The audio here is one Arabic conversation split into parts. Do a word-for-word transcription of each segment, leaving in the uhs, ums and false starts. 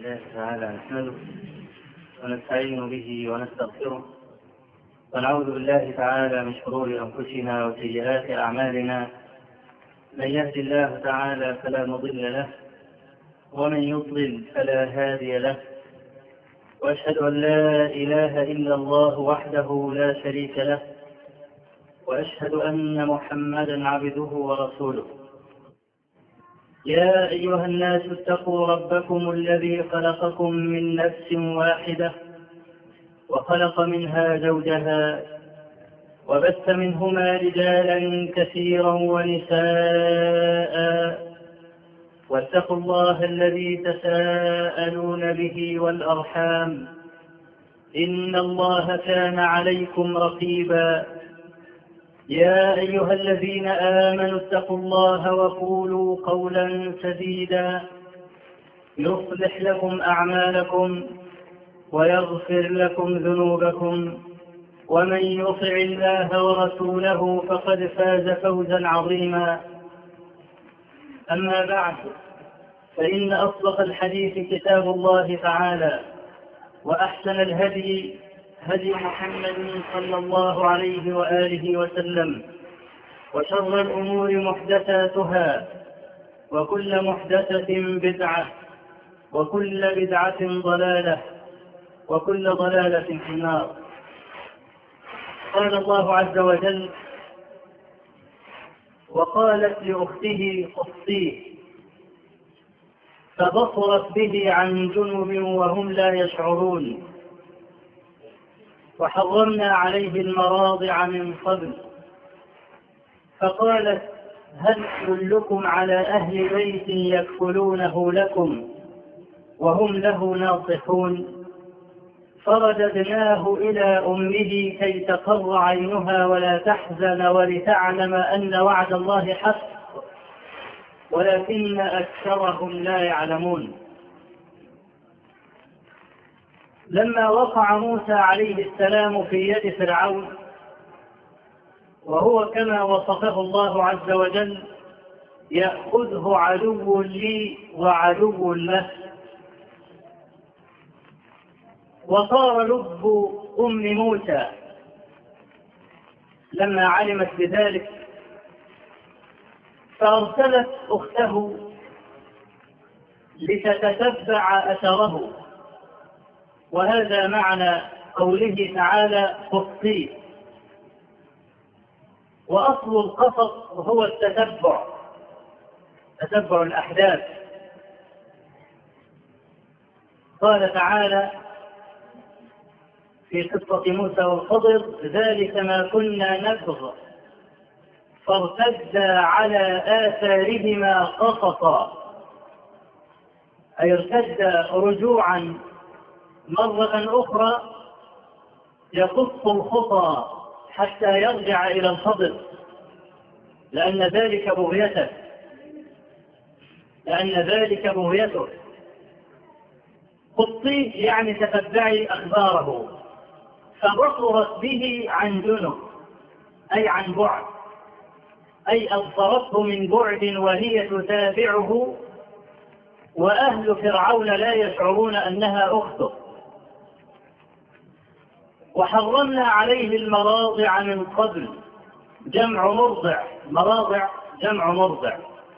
لله تعالى نحمده ونستعين به ونستغفره ونعوذ بالله تعالى من شرور أنفسنا وسيئات أعمالنا. من يهد الله تعالى فلا مضل له ومن يضلل فلا هادي له، وأشهد أن لا إله إلا الله وحده لا شريك له، وأشهد أن محمدا عبده ورسوله. يا أيها الناس اتقوا ربكم الذي خلقكم من نفس واحدة وخلق منها زوجها وبث منهما رجالا كثيرا ونساء، واتقوا الله الذي تساءلون به والأرحام إن الله كان عليكم رقيبا. يا أيها الذين آمنوا اتقوا الله وقولوا قولا سديدا يصلح لكم أعمالكم ويغفر لكم ذنوبكم، ومن يطع الله ورسوله فقد فاز فوزا عظيما. أما بعد، فإن أصدق الحديث كتاب الله تعالى، وأحسن الهدي هدي محمد صلى الله عليه وآله وسلم، وشر الأمور محدثاتها، وكل محدثة بدعة، وكل بدعة ضلالة، وكل ضلالة في النار. قال الله عز وجل: وقالت لأخته قصيه فبصرت به عن جنب وهم لا يشعرون، وحرمنا عليه المراضع من قبل فقالت هل أدلكم على أهل بيت يكفلونه لكم وهم له ناصحون؟ فرددناه إلى أمه كي تقر عينها ولا تحزن ولتعلم أن وعد الله حق ولكن أكثرهم لا يعلمون. لما وقع موسى عليه السلام في يد فرعون، وهو كما وصفه الله عز وجل يأخذه عدو لي وعدو له، وصار لب أم موسى لما علمت بذلك فأرسلت أخته لتتتبع أثره، وهذا معنى قوله تعالى قصيه. وأصل القصص هو التتبع، تتبع الأحداث. قال تعالى في قصة موسى والخضر: ذلك ما كنا نبغ فارتدا على آثارهما قصصا، أي ارتد رجوعا مرة أخرى يقص الخطى حتى يرجع إلى الخضر، لأن ذلك بغيته لأن ذلك بغيته قصيه يعني تتبعي أخباره. فبصرت به عن جنب أي عن بعد، أي أبصرته من بعد وهي تتابعه، وأهل فرعون لا يشعرون أنها أخته. وحرمنا عليه المراضع من قبل، جمع مرضع، مراضع جمع مرضع.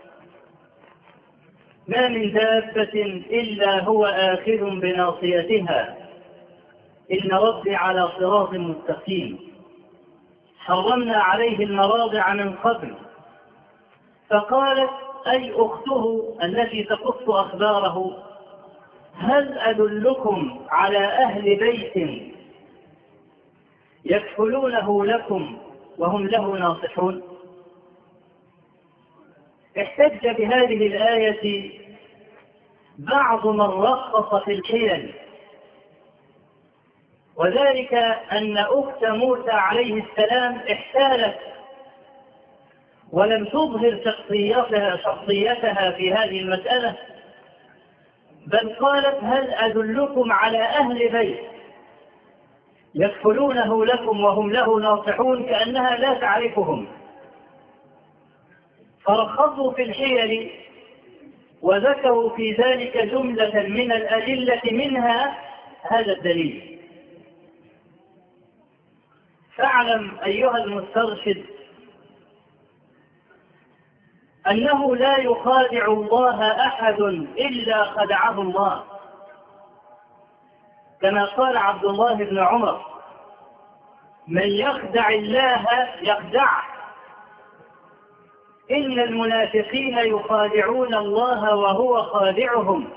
ما من دابة إلا هو آخذ بناصيتها إن ربي على صراط مستقيم. حرمنا عليه المراضع من قبل. فقالت أي أخته التي تقص أخباره: هل أدلكم على أهل بيت يكفلونه لكم وهم له ناصحون؟ احتج بهذه الآية بعض من رخص في الحيل، وذلك أن أخت موسى عليه السلام احتالت ولم تظهر شخصيتها, شخصيتها في هذه المسألة، بل قالت هل أدلكم على أهل بيت يكفلونه لكم وهم له ناصحون، كأنها لا تعرفهم. فرخصوا في الحيل وذكروا في ذلك جملة من الأدلة منها هذا الدليل. فاعلم أيها المسترشد أنه لا يخادع الله أحد إلا خدعه الله، كما قال عبد الله بن عمر: من يخدع الله يخدعه، إن المنافقين يخادعون الله وهو خادعهم،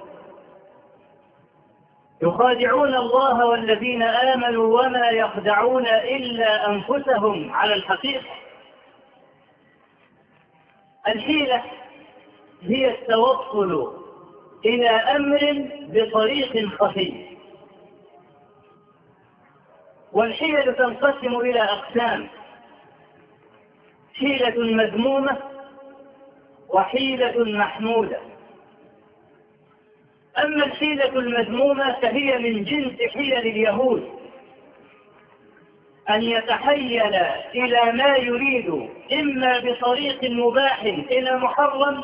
يخادعون الله والذين آمنوا وما يخدعون إلا أنفسهم على الحقيقة. الحيلة هي التوصل إلى أمر بطريق خفي، والحيلة تنقسم إلى أقسام: حيلة مذمومة وحيلة محمودة. أما الحيلة المذمومة فهي من جنس حيل اليهود، أن يتحيل إلى ما يريد إما بطريق مباح إلى محرم،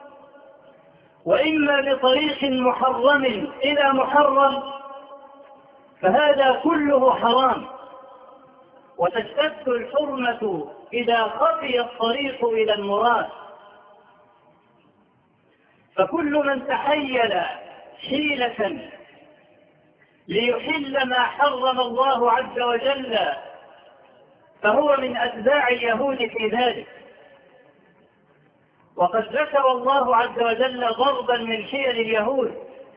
وإما بطريق محرم إلى محرم، فهذا كله حرام، وتشتد الحرمة إذا خفي الطريق إلى المراد. فكل من تحيل حيلة ليحل ما حرم الله عز وجل فهو من أتباع اليهود في ذلك. وقد ذكر الله عز وجل ضربا من حيل اليهود،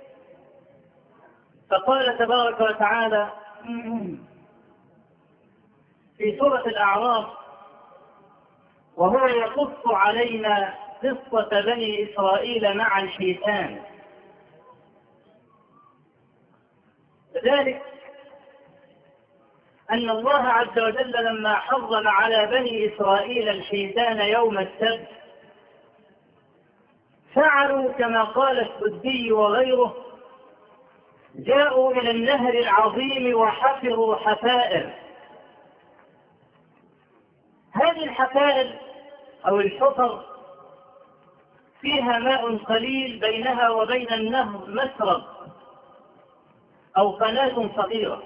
فقال تبارك وتعالى في سورة الأعراف وهو يقص علينا قصة بني إسرائيل مع الحيتان: ذلك أن الله عز وجل لما حرم على بني إسرائيل الحيتان يوم السبت فعلوا كما قال السدي وغيره، جاءوا إلى النهر العظيم وحفروا حفائر. هذه الحفائر أو الحفر فيها ماء قليل بينها وبين النهر مسرب أو قناة صغيرة،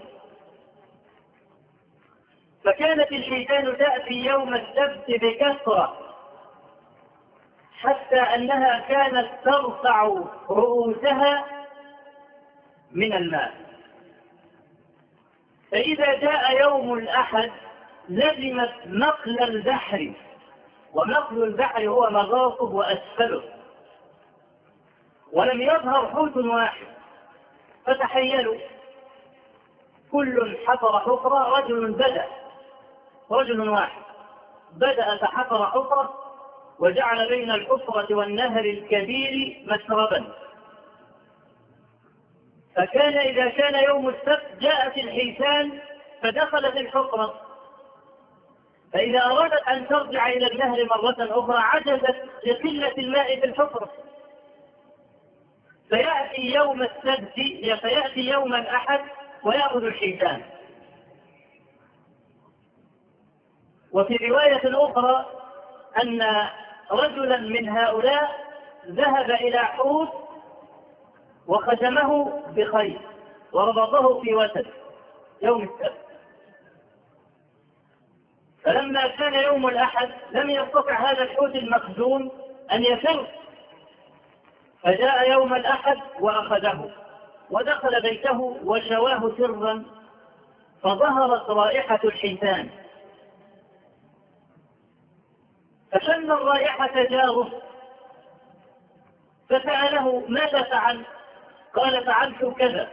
فكانت الحيتان تأتي يوم السبت بكثرة حتى أنها كانت ترفع رؤوسها من الماء. فإذا جاء يوم الأحد لزمت نقل البحر، ونقل البحر هو مغاصب وأسفله، ولم يظهر حوت واحد، فتحيلوا كل حفر حفرة. رجل بدأ رجل واحد بدأ فحفر حفرة وجعل بين الحفرة والنهر الكبير مسربا، فكان إذا كان يوم السبت جاءت الحيتان فدخلت الحفرة، فإذا أرادت أن ترجع إلى النهر مرة أخرى عجزت لقلة الماء في الحفرة، فيأتي يوم السبت فيأتي يوم الأحد ويأخذ الحيتان. وفي رواية أخرى أن رجلا من هؤلاء ذهب إلى حوت وختمه بخيط وربطه في وتد يوم السبت، فلما كان يوم الأحد لم يستطع هذا الحوت المخزون أن يفر، فجاء يوم الأحد وأخذه ودخل بيته وشواه سرا، فظهرت رائحة الحيتان، فشم الرائحة جاره فسأله: ماذا فعل؟ قال: فعلت كذا.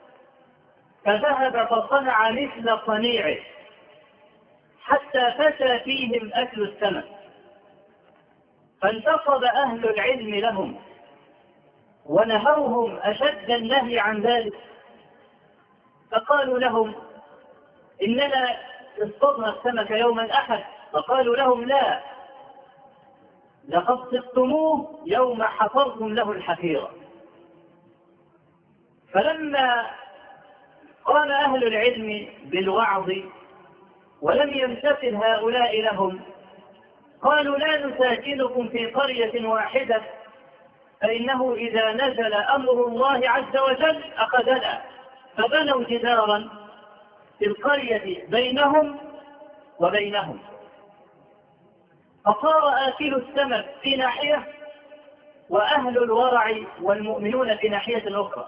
فذهب فصنع مثل صنيعه حتى فشى فيهم أكل السمك، فانتصب أهل العلم لهم ونهوهم أشد النهي عن ذلك، فقالوا لهم: إننا اصطدنا السمك يوم الأحد. فقالوا لهم: لا، لقد صدتموه يوم حفرتم له الحفيرة. فلما قام أهل العلم بالوعظ ولم يمتثل هؤلاء لهم قالوا: لا نساكنكم في قرية واحدة فإنه إذا نزل أمر الله عز وجل أخذنا. فبنوا جدارا في القرية بينهم وبينهم، فصار آكل السمك في ناحية وأهل الورع والمؤمنون في ناحية أخرى،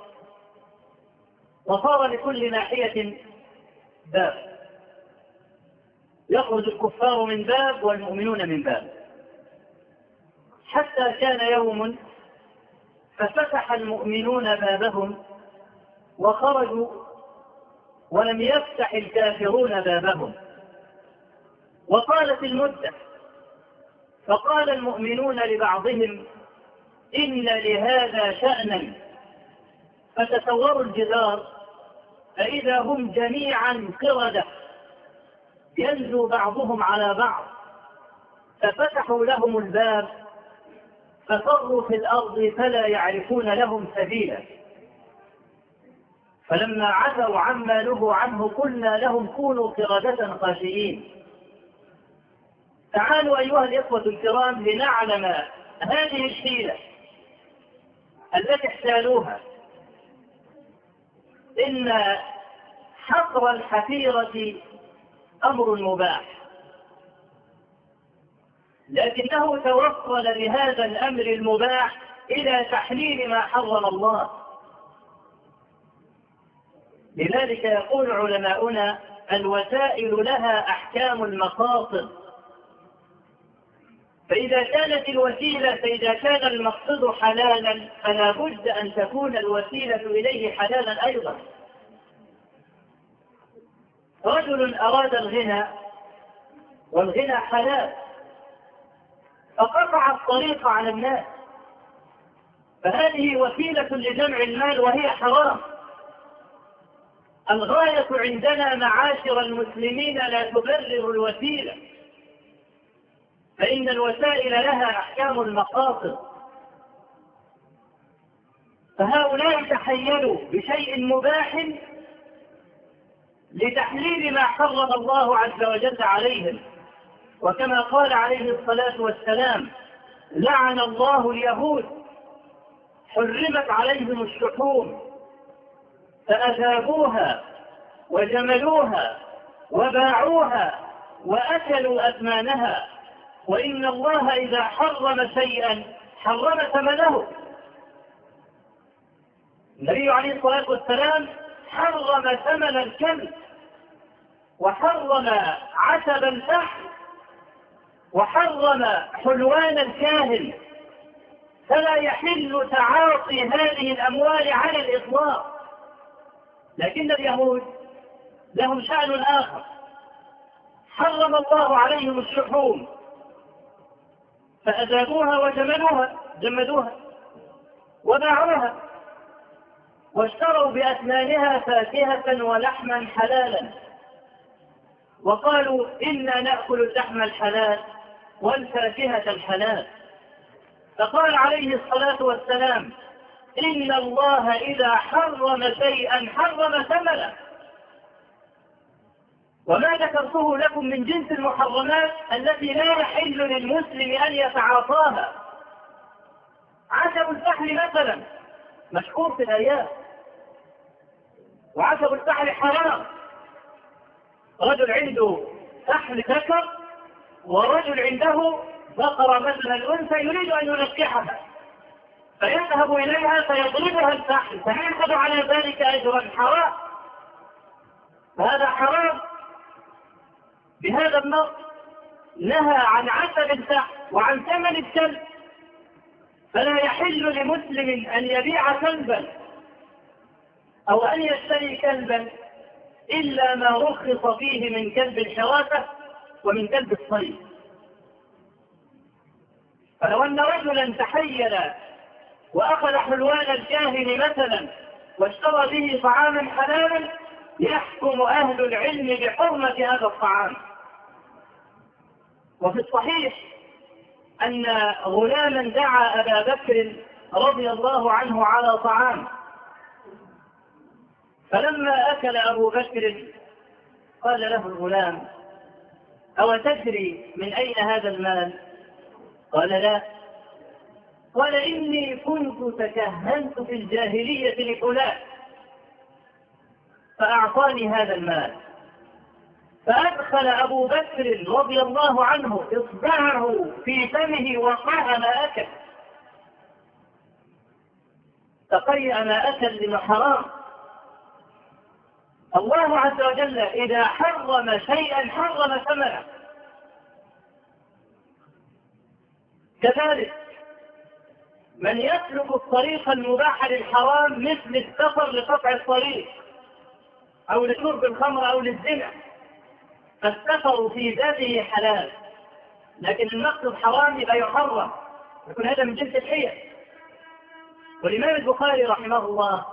وصار لكل ناحية باب، يخرج الكفار من باب والمؤمنون من باب، حتى كان يوم ففتح المؤمنون بابهم وخرجوا ولم يفتح الكافرون بابهم، وطالت المدة، فقال المؤمنون لبعضهم إن لهذا شأنا، فتسوروا الجدار فإذا هم جميعا قردة ينزو بعضهم على بعض، ففتحوا لهم الباب ففروا في الأرض فلا يعرفون لهم سبيلا. فلما عتوا عما نهوا عنه قلنا لهم كونوا قردة خاسئين. تعالوا أيها الإخوة الكرام لنعلم هذه الحيلة التي احتالوها. إن حفر الحفيرة أمر مباح، لكنه توصل بهذا الأمر المباح إلى تحليل ما حرم الله. لذلك يقول علماؤنا الوسائل لها أحكام المقاصد، فإذا كانت الوسيلة فإذا كان المقصد حلالا فلا بد أن تكون الوسيلة إليه حلالا أيضا. رجل أراد الغنى والغنى حلال، فقطع الطريق على الناس، فهذه وسيلة لجمع المال وهي حرام. الغاية عندنا معاشر المسلمين لا تبرر الوسيلة، فإن الوسائل لها أحكام المقاصد. فهؤلاء تحيلوا بشيء مباح لتحليل ما حرم الله عز وجل عليهم، وكما قال عليه الصلاة والسلام لعن الله اليهود حرمت عليهم الشحوم فأذابوها وجملوها وباعوها وأكلوا أثمانها، وإن الله إذا حرم شيئا حرم ثمنه. النبي عليه الصلاة والسلام حرم ثمن الكلب، وحرم عتب الفحل، وحرم حلوان الكاهن، فلا يحل تعاطي هذه الأموال على الإطلاق. لكن اليهود لهم شأن آخر، حرم الله عليهم الشحوم فأذابوها وجملوها جمدوها وباعوها، واشتروا بأثمانها فاكهة ولحما حلالا، وقالوا إنا نأكل اللحم الحلال والفاكهة الحلال. فقال عليه الصلاة والسلام إن الله إذا حرم شيئا حرم ثمنه. وما ذكرته لكم من جنس المحرمات التي لا يحل للمسلم أن يتعاطاها، عشب الفحل مثلا مشهور في الآيات، وعشب الفحل حرام. رجل عنده فحل ذكر ورجل عنده بقرة مثلا الأنثى يريد أن ينكحها، فيذهب إليها فيضربها الفحل فيأخذ على ذلك أجرا حرام. فهذا حرام. بهذا النص نهى عن عسل الفحل وعن ثمن الكلب، فلا يحل لمسلم أن يبيع كلبا أو أن يشتري كلبا إلا ما رخص فيه من كلب الحراسة ومن كلب الصيد. فلو أن رجلا تحيل وأخذ حلوان الكاهن مثلا واشترى به طعاما حلالا يحكم أهل العلم بحرمة هذا الطعام. وفي الصحيح أن غلاما دعا أبا بكر رضي الله عنه على طعام، فلما أكل أبو بكر قال له الغلام أو تدري من أين هذا المال؟ قال لا. قال إني كنت تكهنت في الجاهلية لفلان فأعطاني هذا المال. فأدخل أبو بكر رضي الله عنه إصبعه في فمه وقع ما أكل، تقيأ ما أكل لما حرام. الله عز وجل إذا حرم شيئا حرم ثمنه. كذلك من يسلك الطريق المباح للحرام مثل السفر لقطع الطريق أو لشرب الخمر أو للزنا، فالسفر في ذاته حلال، لكن المقصد حرام يبقى يحرم، يكون هذا من جنس الحيل. والإمام البخاري رحمه الله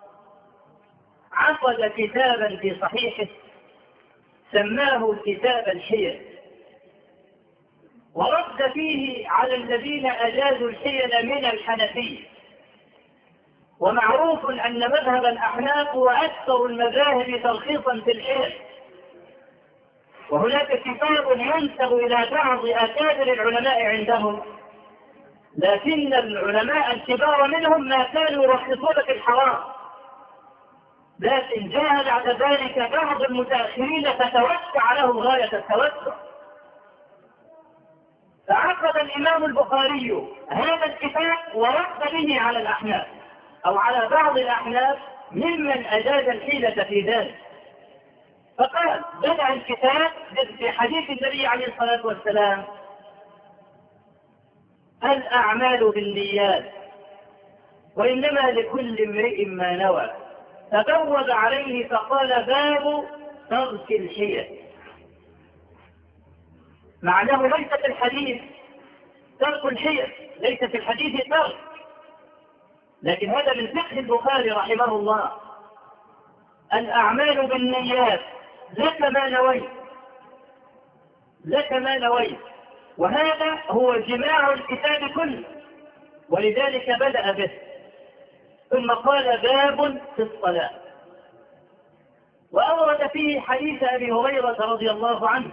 عقد كتابا في صحيحه سماه كتاب الحيل، ورد فيه على الذين أجازوا الحيل من الحنفية. ومعروف أن مذهب الأحناف هو أكثر المذاهب ترخيصا في الحيل، وهناك كتاب ينسب إلى بعض أكابر العلماء عندهم، لكن العلماء الكبار منهم ما كانوا يرخصون في الحرام، لكن جاء بعد ذلك بعض المتأخرين فتوسع لهم غاية التوسع. فعقد الإمام البخاري هذا الكتاب ورد به على الأحناف أو على بعض الأحناف ممن أجاز الحيلة في ذلك. فقال بدأ الكتاب في حديث النبي عليه الصلاة والسلام: الأعمال بالنيات وإنما لكل امرئ ما نوى. فبوب عليه فقال: باب ترك الحيل. معناه ليس في الحديث ترك الحيل، ليس في الحديث ترك، لكن هذا من فقه البخاري رحمه الله. الأعمال بالنيات، لك ما نويت، لك ما نويت، وهذا هو جماع الكتاب كله، ولذلك بدأ به. ثم قال: باب في الصلاة. وأورد فيه حديث أبي هريرة رضي الله عنه: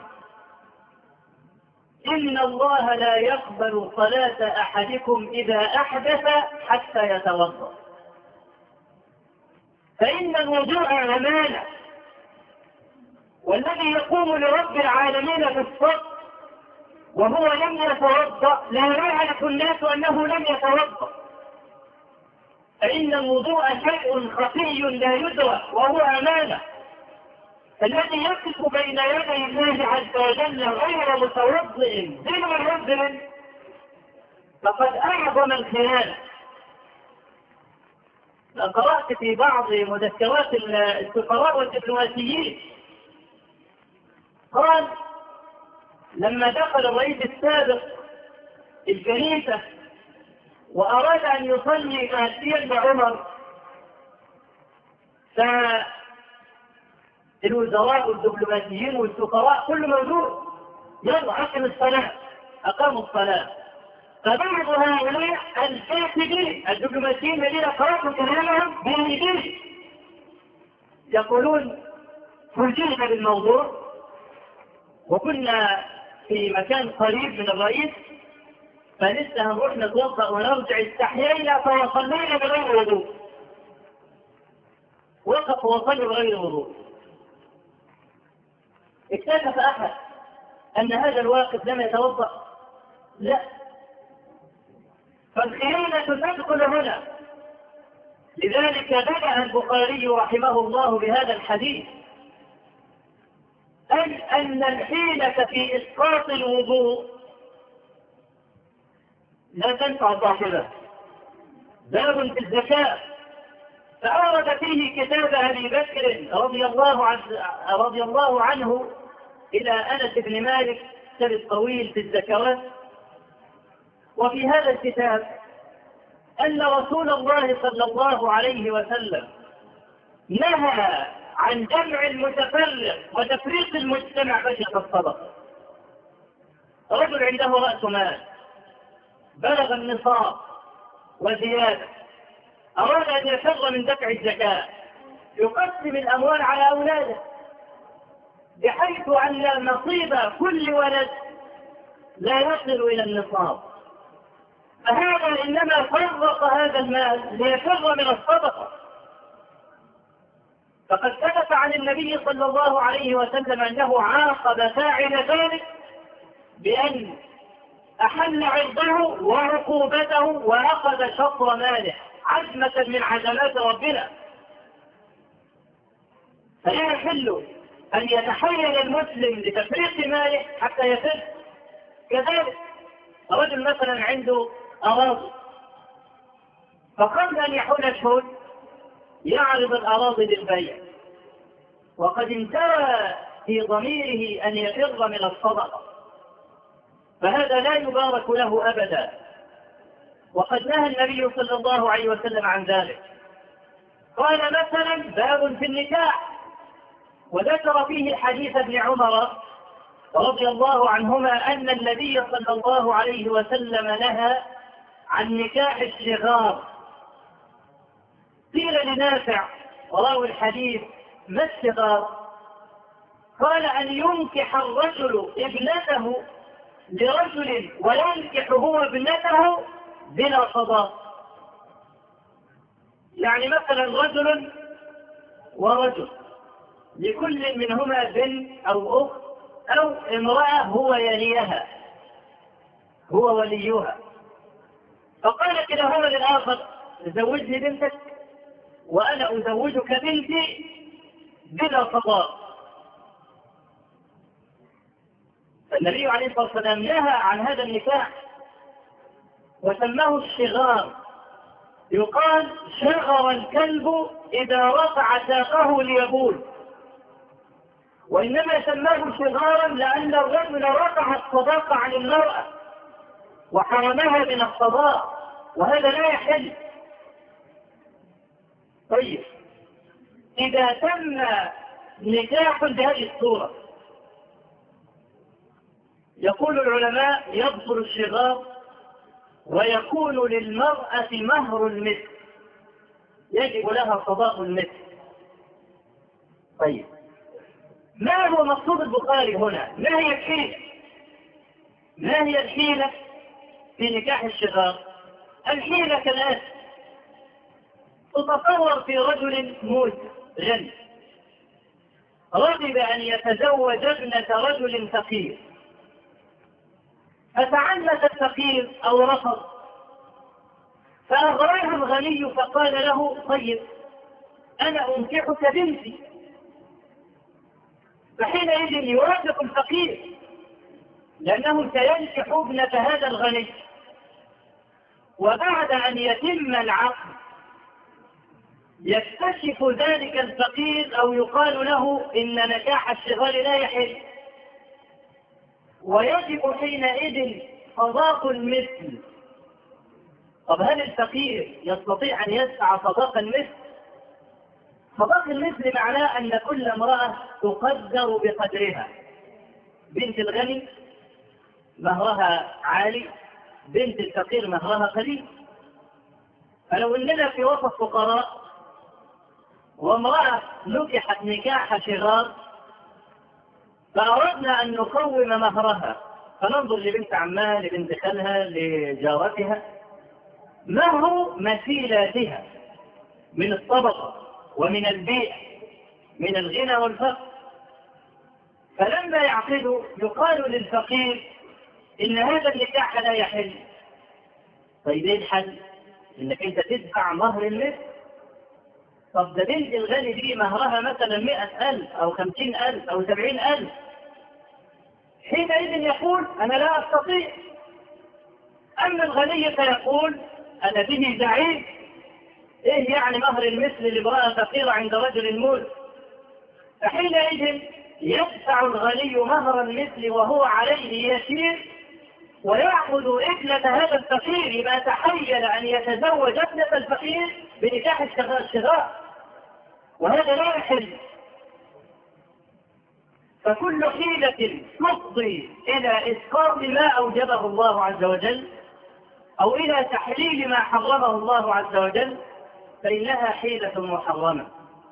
إن الله لا يقبل صلاة أحدكم إذا أحدث حتى يتوضأ، فإن الوضوء أمانة، والذي يقوم لرب العالمين بالصف وهو لم يتوضأ لا يعرف الناس أنه لم يتوضأ، فإن الوضوء شيء خفي لا يدرك وهو أمانة. الذي يقف بين يدي الله عز وجل غير متوضئ ذل عذر فقد أعظم الخيانة. قرأت في بعض مذكرات السفراء والدبلوماسيين قال: لما دخل الرئيس السابق الكنيسة وأراد أن يصلي مهديا لعمر، فالوزراء والدبلوماسيين والسفراء كل موجود، يلا أقم الصلاة، أقاموا الصلاة. فبعض هؤلاء الكاتبين الدبلوماسيين الذين قرأوا كلامهم بالإيدين يقولون: فوجئنا بالموضوع وكنا في مكان قريب من الرئيس، فلسه هنروح نتوضأ ونرجع، استحيينا فوصلينا بغير وضوء. وقف وصلوا بغير وضوء. اكتشف أحد أن هذا الواقف لم يتوضأ؟ لا، فالخيانة تدخل هنا. لذلك بدأ البخاري رحمه الله بهذا الحديث، أي أن الحيلة في إسقاط الوضوء لا تنفع صاحبه. باب في الزكاة، فأورد فيه كتاب أبي بكر رضي الله عنه, رضي الله عنه إلى أنس بن مالك، كتاب الطويل في الزكوات. وفي هذا الكتاب أن رسول الله صلى الله عليه وسلم نهى عن جمع المتفرق وتفريق المجتمع خشية الصدقة. رجل عنده رأس مال بلغ النصاب وزيادة، أراد أن يفر من دفع الزكاة، يقسم الأموال على أولاده بحيث أن نصيب كل ولد لا يصل إلى النصاب. فهذا إنما فرق هذا المال ليفر من الصدقة. فقد ثبت عن النبي صلى الله عليه وسلم أنه عاقب فاعل ذلك بأن أحل عرضه وعقوبته وأخذ شطر ماله عزمة من عزمات ربنا. فلا يحل أن يتحيل المسلم لتفريق ماله حتى يفر. كذلك رجل مثلا عنده أراضي، فقبل أن يحول الحول يعرض الأراضي للبيع، وقد انتهى في ضميره أن يفر من الصدقة، فهذا لا يبارك له أبدا. وقد نهى النبي صلى الله عليه وسلم عن ذلك. قال مثلا باب في النكاح، وذكر فيه حديث ابن عمر رضي الله عنهما أن النبي صلى الله عليه وسلم نهى عن نكاح الصغار. قيل لنافع وراوي الحديث ما الصغار؟ قال أن ينكح الرجل ابنته لرجل وينكح هو ابنته بلا صداق. يعني مثلا رجل ورجل لكل منهما بنت أو أخت أو امرأة هو يليها هو وليها، فقال كلاهما للآخر زوجني بنتك وأنا أزوجك بنتي بلا صداق. النبي عليه الصلاة والسلام نهى عن هذا النكاح وسماه الشغار. يقال شغر الكلب إذا رفع ساقه ليبول، وإنما سماه شغارا لأن الرجل رفع الصداق عن المرأة وحرمها من الصداق، وهذا لا يحل. طيب إذا تم نكاح بهذه الصورة يقول العلماء يبطل الشغار ويكون للمرأة مهر المثل، يجب لها صداق المثل. طيب ما هو مقصود البخاري هنا؟ ما هي الحيلة؟ ما هي الحيلة في نكاح الشغار؟ الحيلة كالآتي: تتصور في رجل موت غني رغب أن يتزوج ابنة رجل فقير، فتعنت الفقير أو رفض، فأغراه الغني فقال له طيب أنا أنكحك بنتي، فحينئذ يوافق الفقير لأنه سينكح ابنة هذا الغني. وبعد أن يتم العقد يكتشف ذلك الفقير أو يقال له إن نكاح الشغار لا يحل، ويجب حينئذ صداق المثل. طب هل الفقير يستطيع أن يدفع صداق المثل؟ صداق المثل معناه أن كل امرأة تقدر بقدرها. بنت الغني مهرها عالي، بنت الفقير مهرها قليل. فلو أننا في وسط فقراء وامرأة نكحت نكاح شغار فأردنا أن نقوم مهرها، فننظر لبنت عمها لبنت خالها لجارتها مهر مثيلاتها من الطبقة ومن البيع من الغنى والفقر. فلما يعقدوا يقال للفقير إن هذا النكاح لا يحل. طيب ايه الحل؟ إنك أنت تدفع مهر المثل. طب ده بنت الغني دي مهرها مثلا مئة ألف أو خمسين ألف أو سبعين ألف، حينئذ يقول أنا لا أستطيع. أما الغني فيقول أنا به زعيم. إيه يعني مهر المثل لامرأة فقيرة عند رجل مول؟ فحينئذ يدفع الغني مهر المثل وهو عليه يسير ويأخذ ابنة هذا الفقير، يبقى تحيل أن يتزوج ابنة الفقير بنكاح الشغار، وهذا لا يحل. فكل حيلة تفضي إلى إسقاط ما أوجبه الله عز وجل أو إلى تحليل ما حرمه الله عز وجل فإنها حيلة محرمة.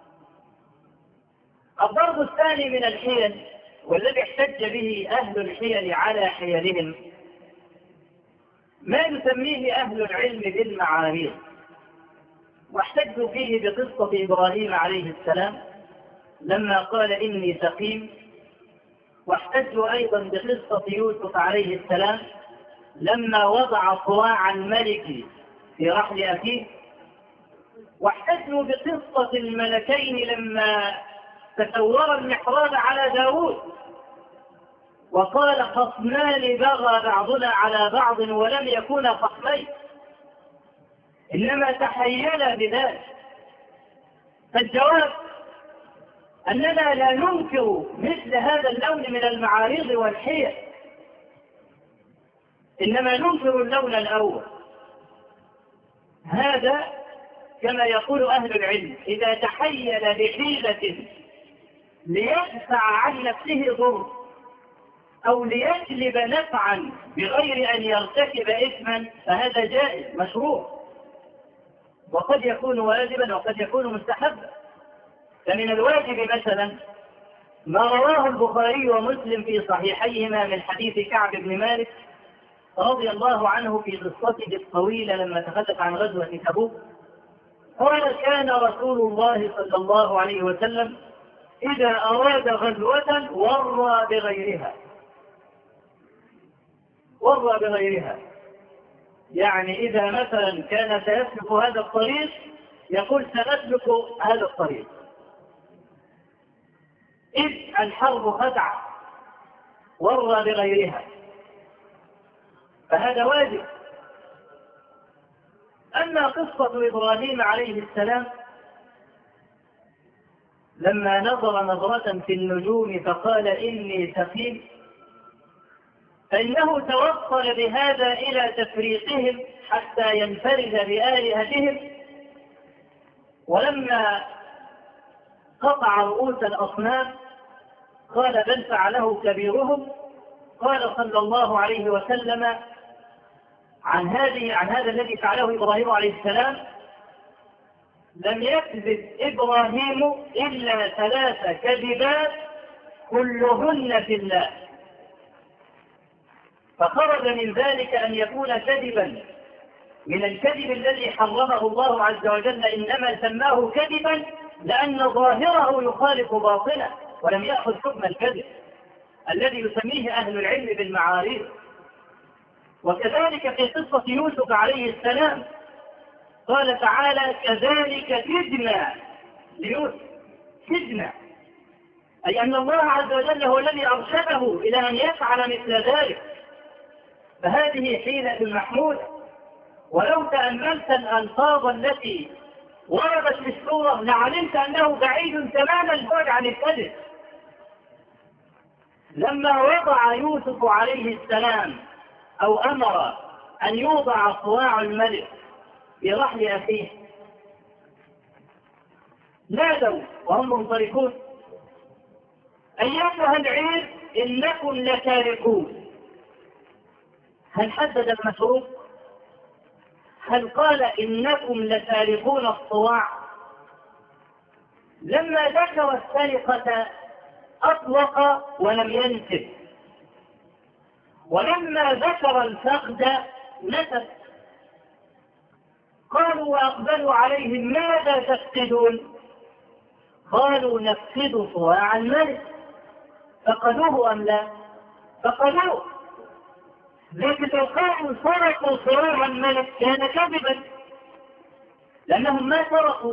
الضرب الثاني من الحيل والذي احتج به أهل الحيل على حيلهم ما يسميه أهل العلم بالمعاريض، واحتجوا فيه بقصة إبراهيم عليه السلام لما قال إني سقيم، واحتجوا أيضا بقصة يوسف عليه السلام لما وضع صواع الملك في رحل أخيه، واحتجوا بقصة الملكين لما تسور المحراب على داود وقال خصمان بغى بعضنا على بعض ولم يكونا خصمين، إنما تحيلا بذلك. فالجواب أننا لا ننكر مثل هذا اللون من المعارض والحيل، إنما ننكر اللون الأول. هذا كما يقول أهل العلم إذا تحيل بحيلة ليدفع عن نفسه ضر أو ليجلب نفعا بغير أن يرتكب إثما فهذا جائز مشروع، وقد يكون واجبا وقد يكون مستحبا. فمن الواجب مثلا ما رواه البخاري ومسلم في صحيحيهما من حديث كعب بن مالك رضي الله عنه في قصته الطويلة لما تحدث عن غزوة تبوك، قال كان رسول الله صلى الله عليه وسلم إذا أراد غزوة ورى بغيرها. ورى بغيرها يعني إذا مثلا كان سيسلك هذا الطريق يقول سنسلك هذا الطريق، إذ الحرب خدعة ورى بغيرها، فهذا واجب. أما قصة إبراهيم عليه السلام لما نظر نظرة في النجوم فقال إني سقيم، فإنه توصل بهذا إلى تفريقهم حتى ينفرد بآلهتهم، ولما قطع رؤوس الأصنام قال بل فعله كبيرهم. قال صلى الله عليه وسلم عن هذه عن هذا الذي فعله إبراهيم عليه السلام لم يكذب إبراهيم إلا ثلاث كذبات كلهن في الله، فخرج من ذلك أن يكون كذبا من الكذب الذي حرمه الله عز وجل، إنما سماه كذبا لأن ظاهره يخالف باطنه ولم يأخذ حكم الكذب الذي يسميه أهل العلم بالمعاريض. وكذلك في قصة يوسف عليه السلام قال تعالى كذلك كدنا ليوسف. كدنا أي أن الله عز وجل هو الذي أرشده إلى أن يفعل مثل ذلك، فهذه حيلة محمودة. ولو تأملت الألفاظ التي وردت في السورة لعلمت أنه بعيد تماما البعد عن الكذب. لما وضع يوسف عليه السلام أو أمر أن يوضع صواع الملك برحل أخيه نادوا وهم منطلقون أيها العير إنكم لتاركون. هل حدد المشروط؟ هل قال إنكم لتاركون الصواع؟ لما ذكر السرقة أطلق ولم ينسب، ولما ذكر الفقد نسب. قالوا وأقبلوا عليهم ماذا تفقدون؟ قالوا نفقد صواع الملك. فقدوه أم لا؟ فقدوه. لكن لو كانوا سرقوا صواع الملك كان كذبا لأنهم ما سرقوا،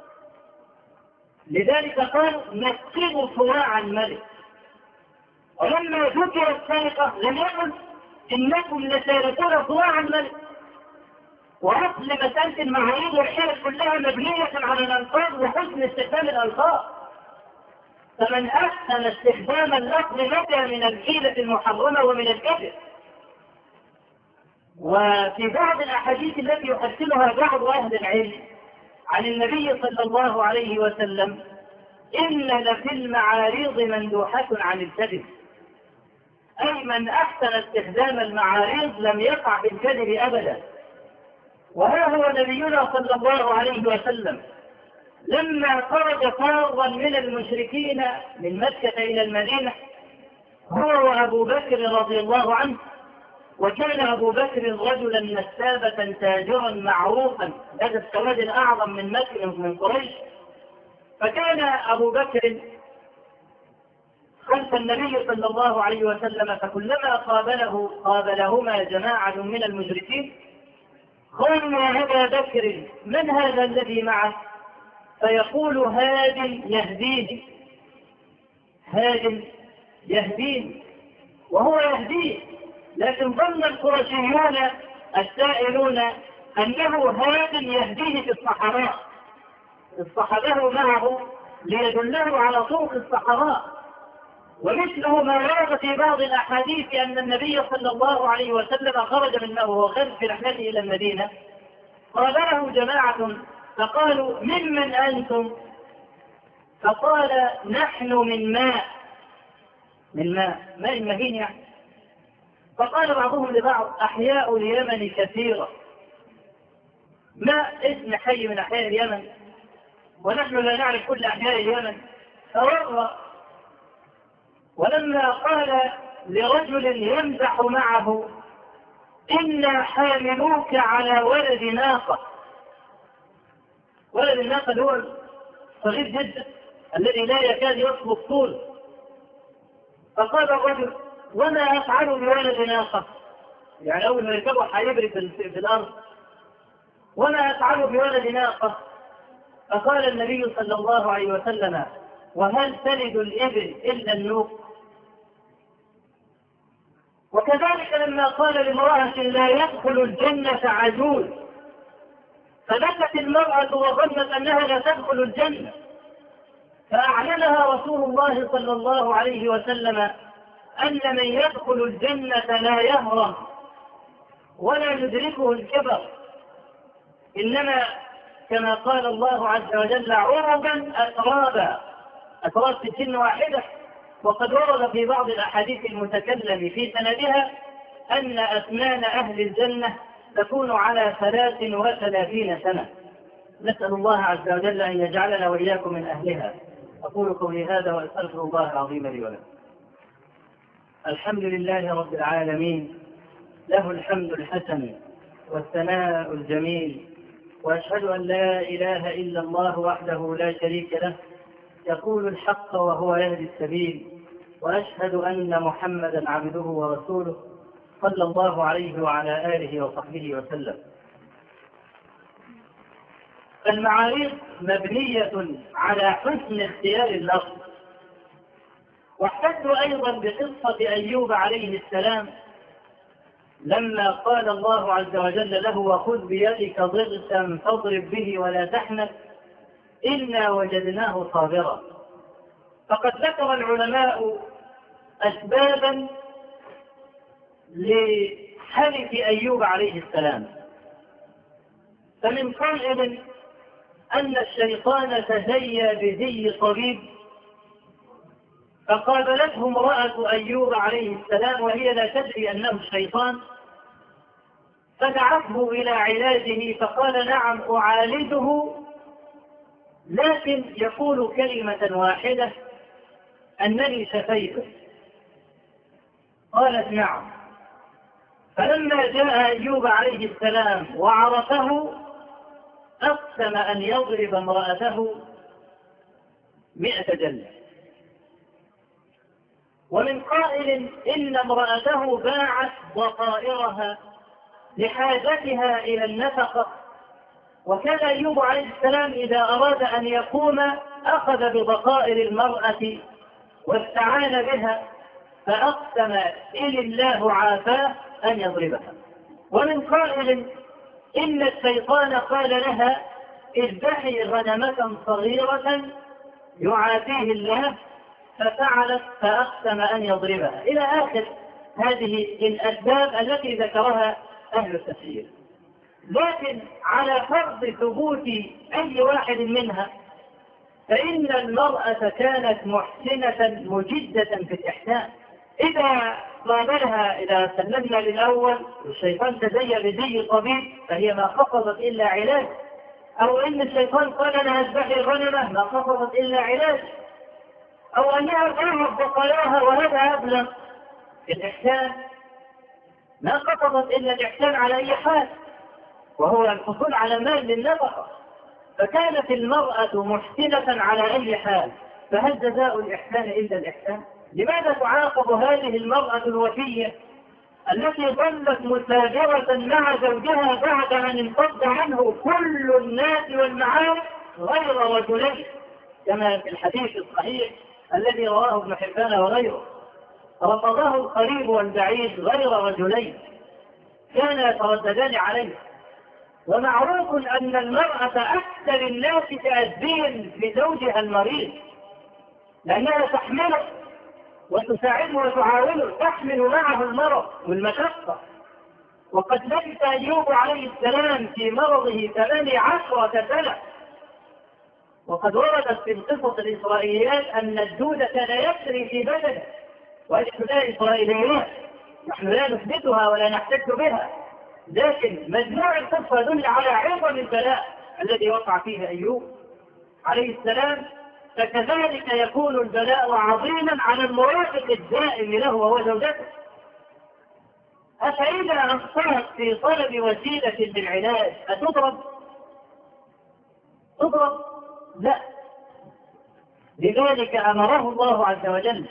لذلك قالوا نفقد صواع الملك. ولما ذكر السرقة لم يقل إنكم لتاركون صواع الملك. وأصل مسألة المعايير والحيل كلها مبنية على الألفاظ وحسن استخدام الألفاظ، فمن أحسن استخدام اللفظ نجا من الحيلة المحرمة ومن الكذب. وفي بعض الأحاديث التي يحسنها بعض أهل العلم عن النبي صلى الله عليه وسلم إن لفي المعاريض مندوحة عن الكذب، أي من أحسن استخدام المعاريض لم يقع في الكذب أبدا. وها هو نبينا صلى الله عليه وسلم لما خرج فارا من المشركين من مكة إلى المدينة هو وأبو بكر رضي الله عنه وكان أبو بكر رجلا نسابة تاجرا معروفا، هذا السواد الأعظم من مكة من قريش. فكان أبو بكر خلف النبي صلى الله عليه وسلم، فكلما قابله قابلهما جماعة من المشركين قالوا يا أبا بكر من هذا الذي معك؟ فيقول هاد يهديه، هاد يهديه، وهو يهديه، لكن ظن القرشيون السائلون أنه هاد يهديه في الصحراء، اصطحبه معه ليدله على طرق الصحراء. ومثله ما ورد في بعض الأحاديث أن النبي صلى الله عليه وسلم خرج من وهو خارج في رحلته إلى المدينة، قابله جماعة فقالوا ممن أنتم؟ فقال نحن من ماء، من ماء ماء مهين يعني. فقال بعضهم لبعض أحياء اليمن كثيرة، ماء اسم حي من أحياء اليمن ونحن لا نعرف كل أحياء اليمن. فورى، ولما قال لرجل يمزح معه إنا حاملوك على ولد ناقة، ولد الناقة هو صغير جدا الذي لا يكاد يصل الطول. فقال الرجل وما أفعل بولد ناقة، يعني أول ما يركبه حيبري في الأرض، وما أفعل بولد ناقة؟ فقال النبي صلى الله عليه وسلم وهل تلد الإبل إلا النوق؟ وكذلك لما قال لامرأة لا يدخل الجنة عجوز، فبكت المرأة وظنت أنها لا تدخل الجنة، فأعلنها رسول الله صلى الله عليه وسلم أن من يدخل الجنة لا يهرم ولا يدركه الكبر، إنما كما قال الله عز وجل عربا أترابا، أتراب في سن واحدة. وقد ورد في بعض الأحاديث المتكلم في سندها أن أسنان أهل الجنة تكون على ثلاث وثلاثين سنة. نسأل الله عز وجل أن يجعلنا وإياكم من أهلها. أقول قولي هذا وأستغفر الله العظيم لي ولكم. الحمد لله رب العالمين، له الحمد الحسن والثناء الجميل، وأشهد أن لا إله إلا الله وحده لا شريك له يقول الحق وهو يهدي السبيل، وأشهد أن محمدا عبده ورسوله صلى الله عليه وعلى آله وصحبه وسلم. المعاريض مبنية على حسن اختيار اللفظ، واحتجوا أيضا بقصة أيوب عليه السلام لما قال الله عز وجل له وخذ بيدك ضغثا فاضرب به ولا تحنث إنا وجدناه صابرا. فقد ذكر العلماء أسبابا لحلف أيوب عليه السلام، فمن قائل أن الشيطان تزيى بزي طبيب، فقابلته امرأة أيوب عليه السلام وهي لا تدري أنه الشيطان، فدعته إلى علاجه فقال نعم أعالجه، لكن يقول كلمة واحدة أنني شفيته. قالت نعم. فلما جاء أيوب عليه السلام وعرفه أقسم أن يضرب امرأته مئة جلدة. ومن قائل إن امرأته باعت ضفائرها لحاجتها إلى النفقة، وكان أيوب عليه السلام إذا أراد أن يقوم أخذ بضفائر المرأة واستعان بها، فأقسم إن الله عافاه أن يضربها. ومن قائل إن الشيطان قال لها اذبحي غنمة صغيرة يعافيه الله، ففعلت فأقسم أن يضربها، إلى آخر هذه الأسباب التي ذكرها أهل التفسير. لكن على فرض ثبوت أي واحد منها، فإن المرأة كانت محسنة مجدة في الإحسان. إذا قابلها إذا سلمنا للأول الشيطان تزيى بزي طبيب فهي ما قصدت إلا علاج، أو إن الشيطان قال لها اذبحي الغنمة ما قصدت إلا علاج، أو أنها ضربت بقاياها وهذا أبلغ في الإحسان. ما قصدت إلا الإحسان على أي حال، وهو الحصول على مال للنفقة. فكانت المرأة محسنة على أي حال، فهل جزاء الإحسان إلا الإحسان؟ لماذا تعاقب هذه المرأة الوفية التي ظلت مثابرة مع زوجها بعد أن انفض عنه كل الناس والمعارف غير رجلين، كما في الحديث الصحيح الذي رواه ابن حبان وغيره، رفضه القريب والبعيد غير رجلين كان يترددان عليه. ومعروف أن المرأة أكثر الناس تأذين بزوجها المريض، لأنها تحمله وتساعده وتعاونه، تحمل معه المرض والمشقة. وقد لبث أيوب عليه السلام في مرضه ثماني عشرة سنة، وقد وردت في القصص الإسرائيليات أن الدود كان يسري في بدنه، وهذه كلها إسرائيليات نحن لا نثبتها ولا نحتج بها، لكن مجموع القصة يدل على عظم البلاء الذي وقع فيه أيوب عليه السلام. فكذلك يكون البلاء عظيما على المرافق الدائم له وهو زوجته. أفإذا أخطأت في طلب وسيلة للعلاج أتضرب؟ تضرب؟ لا. لذلك أمره الله عز وجل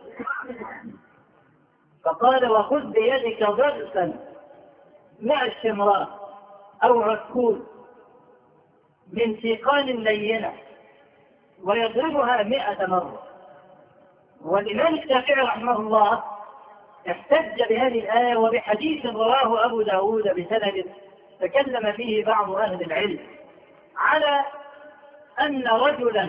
فقال: وخذ بيدك ضغثا مع الشمراء أو عسكول من سيقان لينة ويضربها مئة مرة. والإمام الشافعي رحمه الله احتج بهذه الآية وبحديث رواه أبو داود بسند تكلم فيه بعض أهل العلم على أن رجلا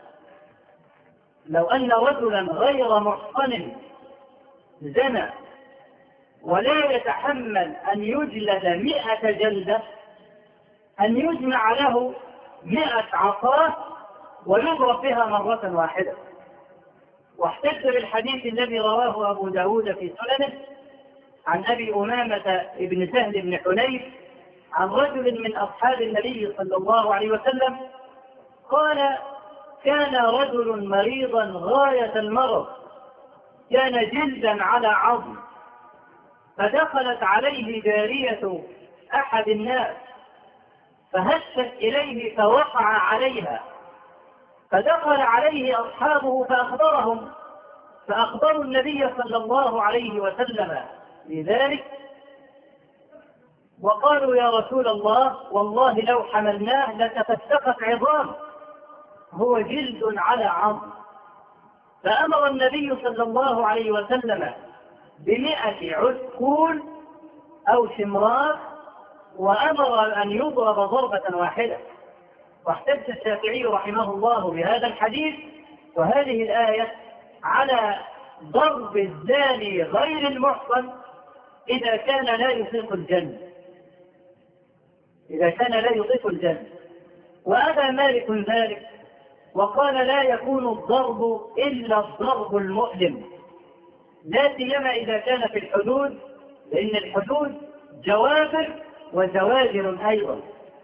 لو أن رجلا غير محصن زنى ولا يتحمل أن يجلد مئة جلدة، أن يجمع له مئة عصاه ويضرب بها مرة واحدة. واحتج بالحديث الذي رواه أبو داود في سننه عن أبي أمامة بن سهل بن حنيف عن رجل من أصحاب النبي صلى الله عليه وسلم قال: كان رجل مريضا غاية المرض، كان جلدا على عظم، فدخلت عليه جارية أحد الناس فهشت إليه فوقع عليها، فدخل عليه أصحابه فأخبرهم فأخبروا النبي صلى الله عليه وسلم لذلك، وقالوا: يا رسول الله، والله لو حملناه لتفتقت عظام، هو جلد على عظم. فأمر النبي صلى الله عليه وسلم بمئة عسكول أو شمراء، وأمر أن يضرب ضربة واحدة. واحتج الشافعي رحمه الله بهذا الحديث وهذه الآية على ضرب الزاني غير المحصن إذا كان لا يطيق الجلد، إذا كان لا يطيق الجلد. وأبى مالك ذلك وقال: لا يكون الضرب إلا الضرب المؤلم، لا سيما إذا كان في الحدود، لأن الحدود جوابر وزواجر أيضا.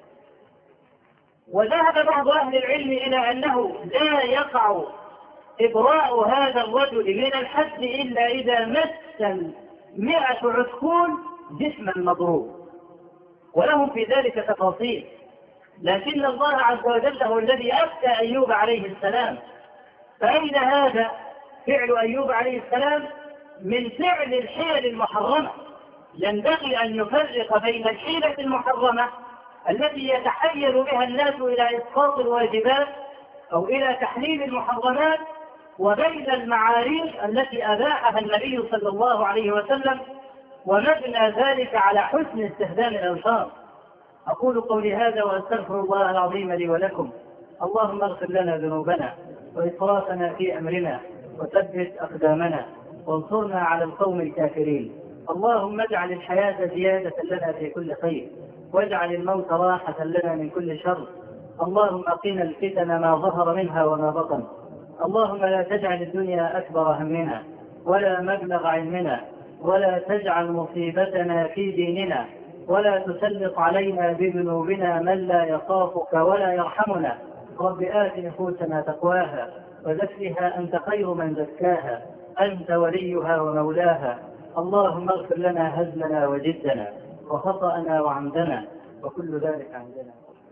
وذهب بعض أهل العلم إلى أنه لا يقع إبراء هذا الرجل من الحد إلا إذا مس مئة عسكول جسم المضروب، ولهم في ذلك تفاصيل، لكن الله عز وجل هو الذي أفتى أيوب عليه السلام. فأين هذا فعل أيوب عليه السلام من فعل الحيل المحرمة؟ ينبغي أن يفرق بين الحيلة المحرمة التي يتحيل بها الناس إلى إسقاط الواجبات أو إلى تحليل المحرمات، وبين المعاريف التي أباحها النبي صلى الله عليه وسلم، ومبنى ذلك على حسن استخدام الألفاظ. أقول قولي هذا وأستغفر الله العظيم لي ولكم. اللهم اغفر لنا ذنوبنا وإسرافنا في أمرنا وثبت أقدامنا وانصرنا على القوم الكافرين. اللهم اجعل الحياة زيادة لنا في كل خير، واجعل الموت راحة لنا من كل شر. اللهم قنا الفتن ما ظهر منها وما بطن. اللهم لا تجعل الدنيا أكبر همنا ولا مبلغ علمنا، ولا تجعل مصيبتنا في ديننا، ولا تسلط علينا بذنوبنا من لا يخافك ولا يرحمنا. رب آت نفوسنا تقواها وزكها أنت خير من زكاها، أنت وليها ومولاها. اللهم اغفر لنا هزلنا وجدنا وخطأنا وعمدنا وكل ذلك عندنا.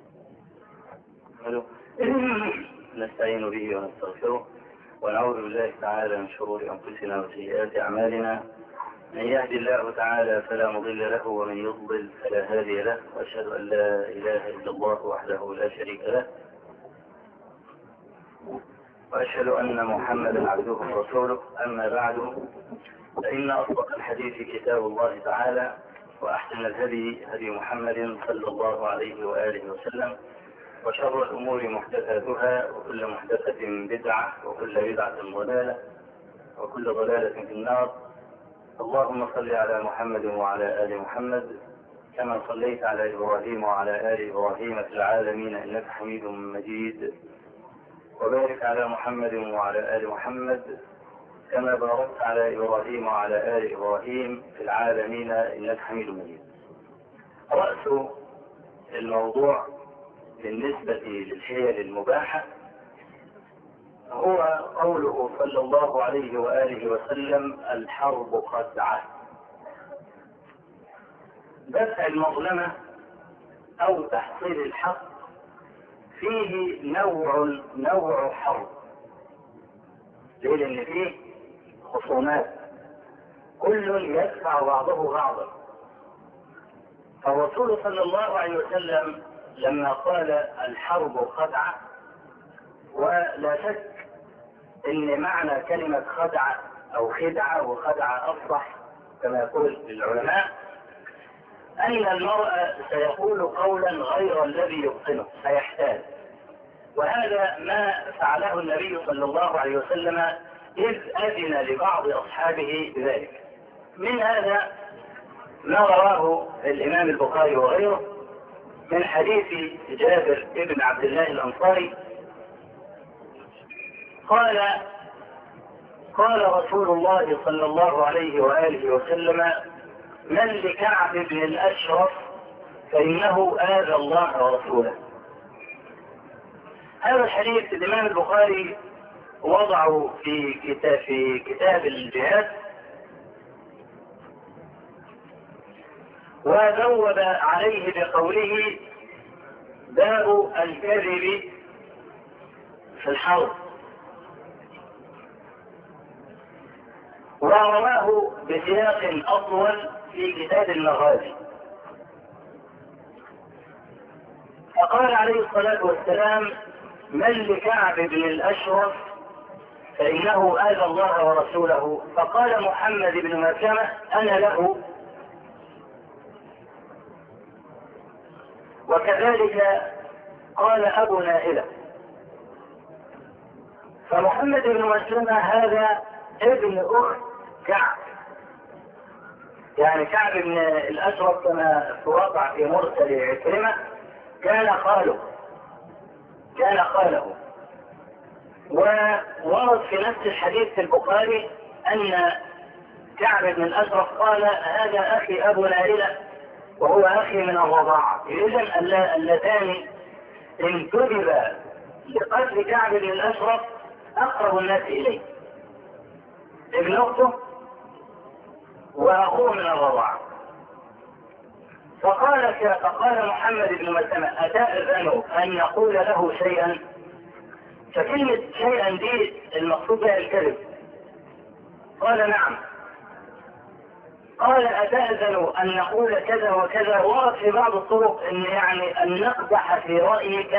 نستعين به ونستغفره ونعوذ بالله تعالى من شرور أنفسنا وسيئات أعمالنا. من يهد الله تعالى فلا مضل له ومن يضلل فلا هادي له، وأشهد أن لا إله إلا الله وحده لا شريك له، وأشهد أن محمدا عبده ورسوله. أما بعد، فإن أصدق الحديث كتاب الله تعالى، وأحسن الهدي هدي محمد صلى الله عليه وآله وسلم، وشر الأمور محدثاتها، وكل محدثة بدعة، وكل بدعة ضلالة، وكل ضلالة في النار. اللهم صل على محمد وعلى آل محمد كما صليت على إبراهيم وعلى آل إبراهيم في العالمين إنك حميد مجيد، وبارك على محمد وعلى آل محمد كما باركت على إبراهيم وعلى آل إبراهيم في العالمين إنك حميد مجيد. رأس الموضوع بالنسبة للحيل المباحة هو قوله صلى الله عليه وآله وسلم: الحرب خدعة. دفع المظلمة أو تحصيل الحق فيه نوع نوع حرب، لأن فيه خصومات كل يدفع بعضه بعضا. فالرسول صلى الله عليه وسلم لما قال الحرب خدعة، ولا شك ان معنى كلمة خدعة او خدعة، وخدعة افصح كما يقول العلماء، ان المرء سيقول قولا غير الذي يبطنه، سيحتاج. وهذا ما فعله النبي صلى الله عليه وسلم إذ أذن لبعض أصحابه بذلك. من هذا ما رواه الإمام البخاري وغيره من حديث جابر بن عبد الله الأنصاري قال: قال رسول الله صلى الله عليه وآله وسلم: من لكعب بن الأشرف فإنه آذى الله ورسوله. هذا الحديث الإمام البخاري وضعه في كتاب في كتاب الجهاد، وذوب عليه بقوله: باب الكذب في الحرب. ورواه بسياق أطول في كتاب المغازي. فقال عليه الصلاة والسلام: من لكعب بن الأشرف فإنه آذى الله ورسوله. فقال محمد بن مسلمة: أنا له. وكذلك قال أبو نائلة. فمحمد بن مسلمة هذا ابن أخت كعب، يعني كعب بن الأشرف كما توقع في مرسل عكرمة كان خاله كان خاله وورد في نفس الحديث في البخاري أن كعب بن الأشرف قال: هذا أخي أبو نائلة وهو أخي من الرضاعة. إذن اللتان انتدبا لقتل كعب بن الأشرف أقرب الناس إليه، ابن أخته وأخوه من الرضاعة. فقال فقال محمد بن مسلمة: أتأذن أن يقول له شيئا؟ فكلمة شيئا دي المقصود بها الكذب. قال: نعم. قال: أتأذن أن نقول كذا وكذا؟ ورد في بعض الطرق أن يعني أن نقدح في رأيك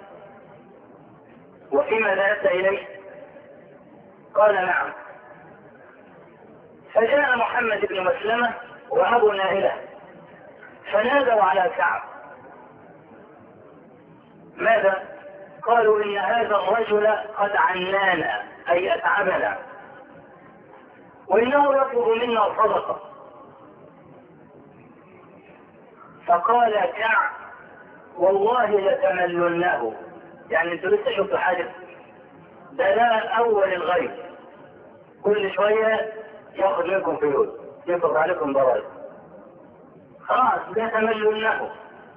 وفيما ذهبت إليه. قال: نعم. فجاء محمد بن مسلمة وأبو نائلة فنادوا على كعب. ماذا؟ قالوا: إن هذا الرجل قد عنانا، أي أتعبنا، وإنه يطلب منا صدقة. فقال كعب: والله لتملنه. يعني انتوا لسه شفتوا حاجة؟ ده لا أول الغيب، كل شوية يأخذ منكم فلوس، يفرض عليكم ضرائب، خلاص لتملنه.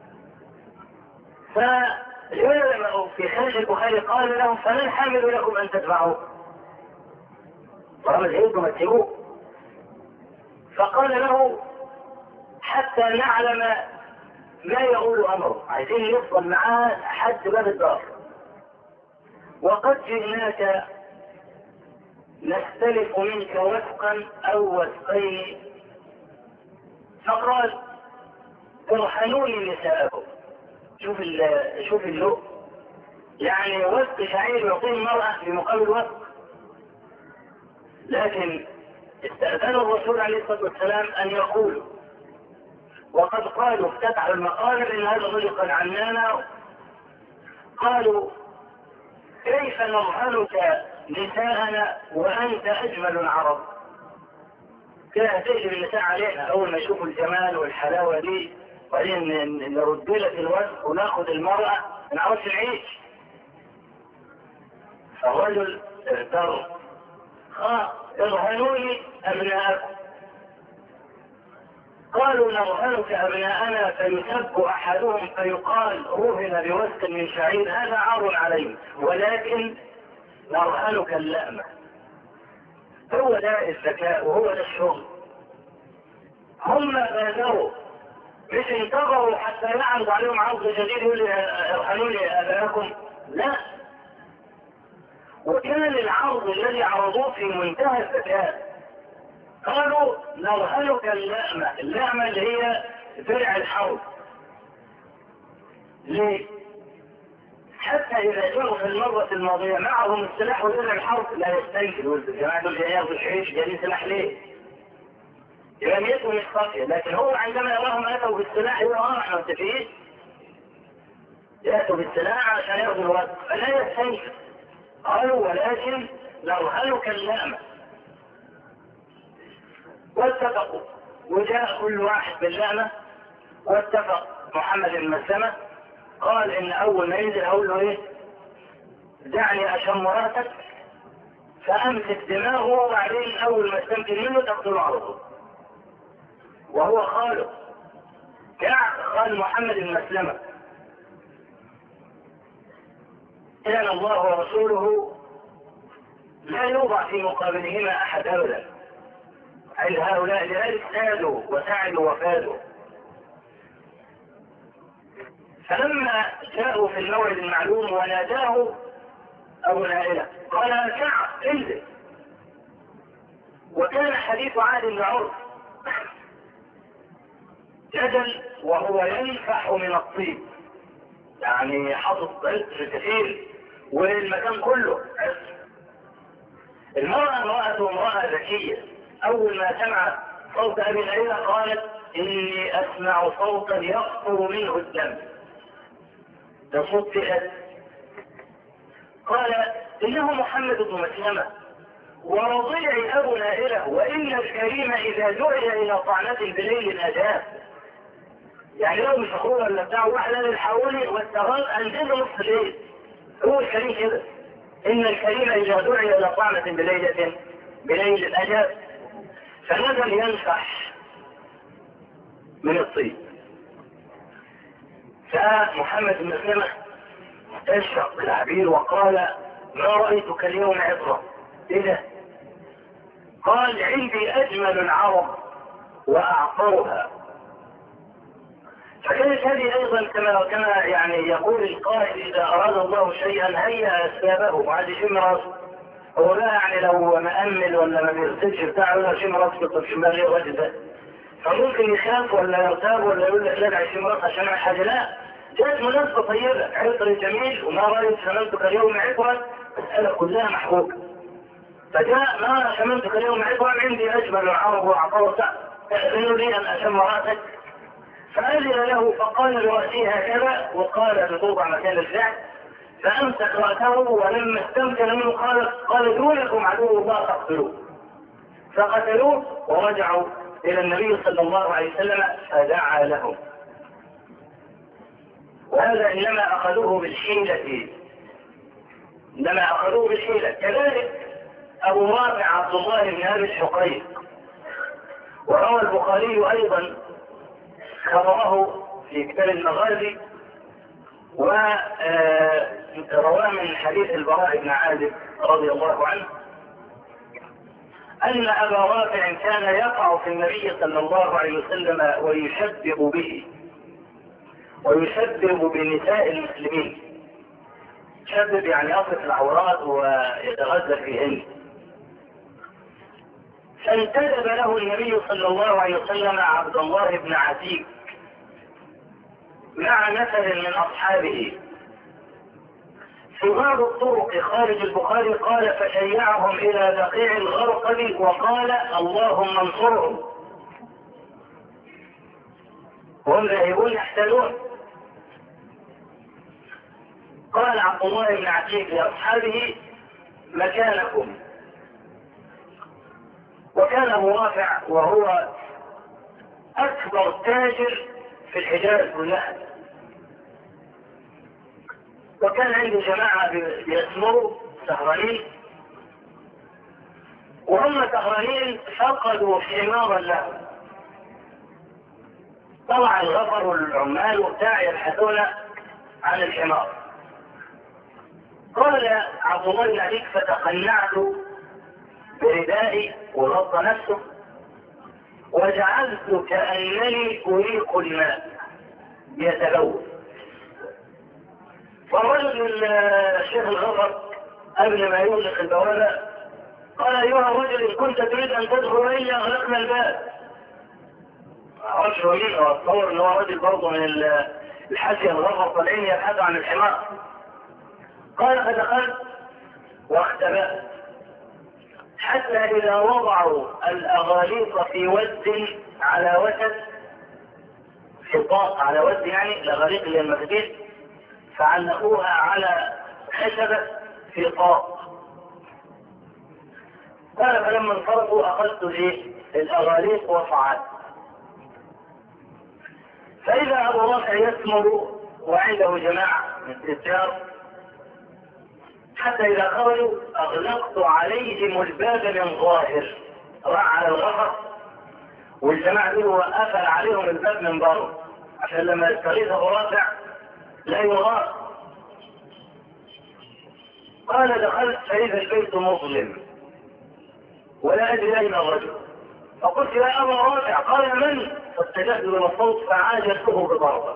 فالعلماء في خارج البخاري قال لهم: فلا الحامل لكم أن تدفعوا، طالما زهقتم اتبعوه. فقال له حتى نعلم ما يقول أمره، عايزين يفضل معاه حد باب الدار، وقد جئناك نختلف منك وفقا أو وفقين. فقال ارحلوني نساءكم. شوف شوف اللؤ، يعني وفق شعير يعطيه المرأة بمقابل وفق. لكن استأذن الرسول عليه الصلاة والسلام أن يقولوا، وقد قالوا افتتحوا المقالب إن هذا الرجل قد عنانا. قالوا كيف نرهنك نساءنا وأنت أجمل العرب؟ كده هتقلب النساء علينا أول ما يشوفوا الجمال والحلاوة دي، وبعدين نرد لك الوزن وناخذ المرأة ما نعرفش نعيش. فالرجل اغتر، اه ارهنوني أبناءكم. قالوا نرهنك أبناءنا فيسب أحدهم فيقال رهن بوسك من شعير، هذا عار عليه، ولكن نرهنك اللأمة. هو ده الذكاء وهو ده الشغل. هم بادروا، مش انتظروا حتى يعرض عليهم عرض شديد يقول لي ارهنوني أبناءكم، لا. وكان العرض الذي عرضوه في منتهى الذكاء. قالوا نرهنك اللأمة. اللأمة اللي هي درع الحرب. ليه؟ حتى إذا جاءوا في المرة الماضية معهم السلاح ودرع الحرب لا يستنكروا الجماعة دول جايين ياخذوا العيش، جايين سلاح ليه؟ يبقى نيتهم مش صافية. لكن هو عندما يراهم أتوا بالسلاح يقول اه احنا متفقين. يأتوا بالسلاح عشان ياخذوا الوقت فلا يستنكر. قالوا ولكن نرهنك اللأمة. واتفقوا وجاء كل واحد باللأمة واتفق. محمد بن مسلمة قال ان اول ما ينزل اقول له ايه؟ دعني اشم راسك، فامسك دماغه وبعدين اول ما استمكن منه تقتله على طول. وهو خاله كعب قال محمد بن مسلمة كان الله ورسوله لا يوضع في مقابلهما احد ابدا. عند هؤلاء لذلك سادوا وسعدوا وفادوا. فلما جاءوا في الموعد المعلوم وناداه أبو نائلة قال يا كعب انزل. وكان حديث عاد بن عرف جدل وهو ينفح من الطين، يعني حاطط عطر كثير والمكان كله عطر. المرأة امرأة امرأة ذكية، أول ما سمعت صوت أبي نائلة قالت إني أسمع صوتا يقطر منه الدم. ده صوت فئة. قال إنه محمد بن مسلمة ورضيعي أبو نائلة، وإن الكريم إذا دعي إلى طعنة بليل أجاب. يعني لو مش أخوه ولا بتاع واحدة للحولي والتغال أنزل نص الليل. هو الكريم كده، إن الكريم إذا دعي إلى طعنة بليلة بليل أجاب. فنزل ينفح من الطين. فمحمد بن مسلمة استشرق العبير وقال ما رأيتك اليوم عطرا. ايه ده؟ قال عندي اجمل العرب واعطرها. فكانت هذه ايضا كما كما يعني يقول القائل اذا اراد الله شيئا هيأ اسبابه وعاد يشم راسه. هو لا يعني لو مأمل ولا ما بيرسلش بتاعه ولا يشم راسه طب شمال ايه الراجل ده؟ فممكن يخاف ولا يرتاب ولا يقول لك لا يشم راسه عشان حاجه. لا، جاءت مناسبة طيبة، عطر جميل وما رأيت شملتك اليوم عطرا، مسألة كلها محبوبة. فجاء ما شملتك اليوم عطرا عندي أجمل العرب وأعطوك تأذن لي أن أشم رأسك. فأذن له فقال لرأسي هكذا وقال بتوضع مكان الفعل. فأمسك رأسه ولما استمكن منه قال قال دونكم عدو الله فاقتلوه. فقتلوه ورجعوا إلى النبي صلى الله عليه وسلم فدعا لهم. وهذا إنما أخذوه بالحيلة، إنما أخذوه بالحيلة. كذلك أبو رافع عبد الله بن أبي الحقيق وروى البخاري أيضا خبره في كتاب المغازي ورواه من حديث البراء بن عازب رضي الله عنه أن أبا رافع كان يقع في النبي صلى الله عليه وسلم ويشبه به ويشبه بنساء المسلمين. يشبه يعني يصف العورات ويتغزل فيهن. فانتدب له النبي صلى الله عليه وسلم عبد الله بن عتيق مع نفر من أصحابه في بعض الطرق خارج البخاري، قال فشيعهم إلى بقيع الغرقد وقال اللهم انصرهم، وهم ذاهبون يحتلون. قال عبد الله بن عتيق لأصحابه مكانكم. وكان أبو رافع وهو أكبر تاجر في الحجاز كلها، وكان عنده جماعة يسمروا سهرانين، وهم سهرانين فقدوا حمارا له. طلع الغفر والعمال وبتاع يبحثون عن الحمار. قال عبد الله بن عتيق فتقنعت بردائي وغط نفسه وجعلت كأنني أريق الماء يتلوث. فالرجل الشيخ الغفر قبل ما يغلق البوابة قال ايها الرجل ان كنت تريد ان تدخل الي اغلقنا الباب. رجل مين؟ اتصور ان هو رجل برضه من الحاشيه الغفر طالعين يبحثوا عن الحمار. قال فدخلت واختبأت حتى اذا وضعوا الاغاليق في ود على وتد، في طاق على ود يعني الاغاليق اللي المفاتيح، فعلقوها على خشبة في طاق. قال فلما انصرفوا اخذت الاغاليق وصعدت، فاذا ابو رافع يثمر وعنده جماعة من التجار، حتى اذا خرجوا اغلقت عليهم الباب من ظاهر، راح على الغفر والجماعة دول وقفل عليهم الباب من بره عشان لما يستغيث ابو رافع لا يغار. قال دخلت فإذا البيت مظلم ولا أدري أين الرجل، فقلت يا أبا رافع. قال من؟ فاتجهت إلى الصوت فعاجزته بضربة،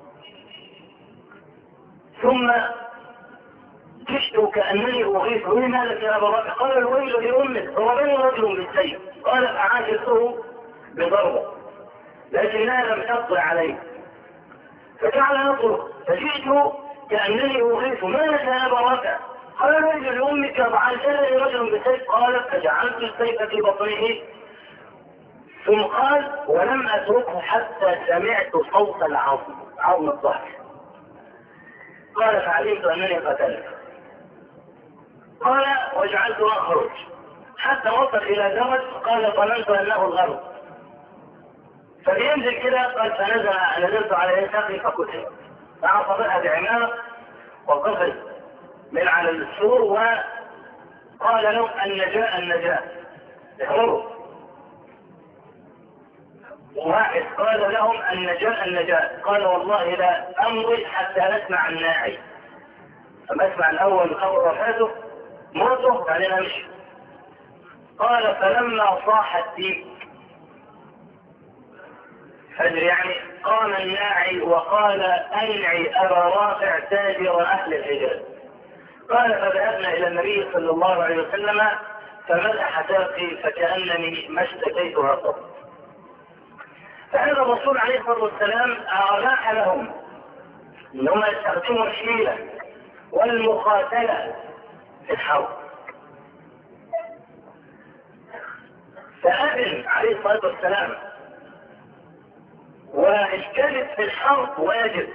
ثم جئت كأنني أغيث. من مالك يا أبا رافع؟ قال الويل لأمك، ضربني رجل بالسيف. قال فعاجزته بضربة لكنها لم تقضي عليه، فجعل يطلق. فجئت كأنني أغيث. مالك يا أبا رافع؟ قال الويل لأمك، فعاجزني رجل بالسيف. قال فجعلت السيف في بطنه، ثم قال ولم أتركه حتى سمعت صوت العظم، عظم الظهر. قال فعلمت أنني قتلت. قال وجعلت أخرج حتى وصل إلى درج، قال ظننت أنه الغرب، فبينزل كده. قال فنزل نزلت على يساقي فكتب، فعصبها بعمامة وقفز من على السور وقال له النجاة النجاة اهربوا. واحد قال لهم النجاة النجاة، قال والله لا أمضي حتى نسمع الناعي. فما اسمع الأول خبر وفاته موته بعدين أمشي. قال فلما صاح الديك فجر يعني قام الناعي وقال أنعي أبا رافع تاجر أهل الحجاز. قال فذهبنا إلى النبي صلى الله عليه وسلم فمسح ساقي فكأنني ما اشتكيتها قط. فهذا الرسول عليه الصلاة والسلام أباح لهم أنهم يستخدموا الحيلة والمقاتلة في الحرب. فأذن عليه الصلاة والسلام. والكذب في الحرب واجب،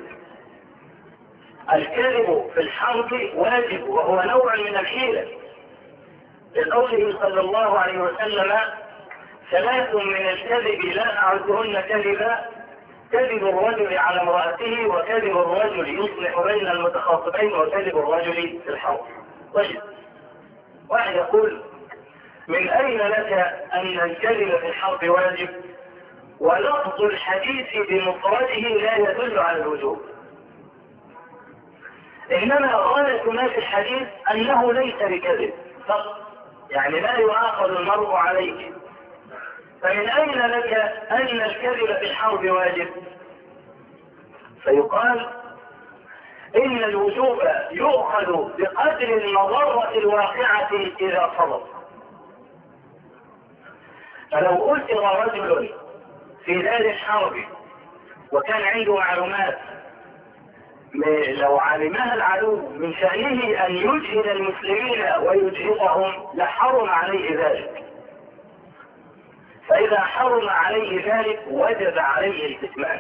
الكذب في الحرب واجب وهو نوع من الحيلة، لقوله صلى الله عليه وسلم ثلاث من الكذب لا أعدهن كذبا: كذب الرجل على امرأته، وكذب الرجل يصلح بين المتخاصمين، وكذب الرجل في الحرب. طيب، واحد يقول من أين لك أن الكذب في الحرب واجب ولفظ الحديث بمفرده لا يدل على الوجوب؟ إنما غاية ما في الحديث أنه ليس بكذب فقط، يعني لا يؤاخذ المرء عليه. فمن أين لك أن الكذب في الحرب واجب؟ فيقال إن الوجوب يؤخذ بقدر المضرة الواقعة إذا صدر. فلو أسر رجل في دار الحرب وكان عنده معلومات لو علمها العدو من شأنه أن يجهد المسلمين ويجهدهم لحرم عليه ذلك، فإذا حرم عليه ذلك وجب عليه الكتمان.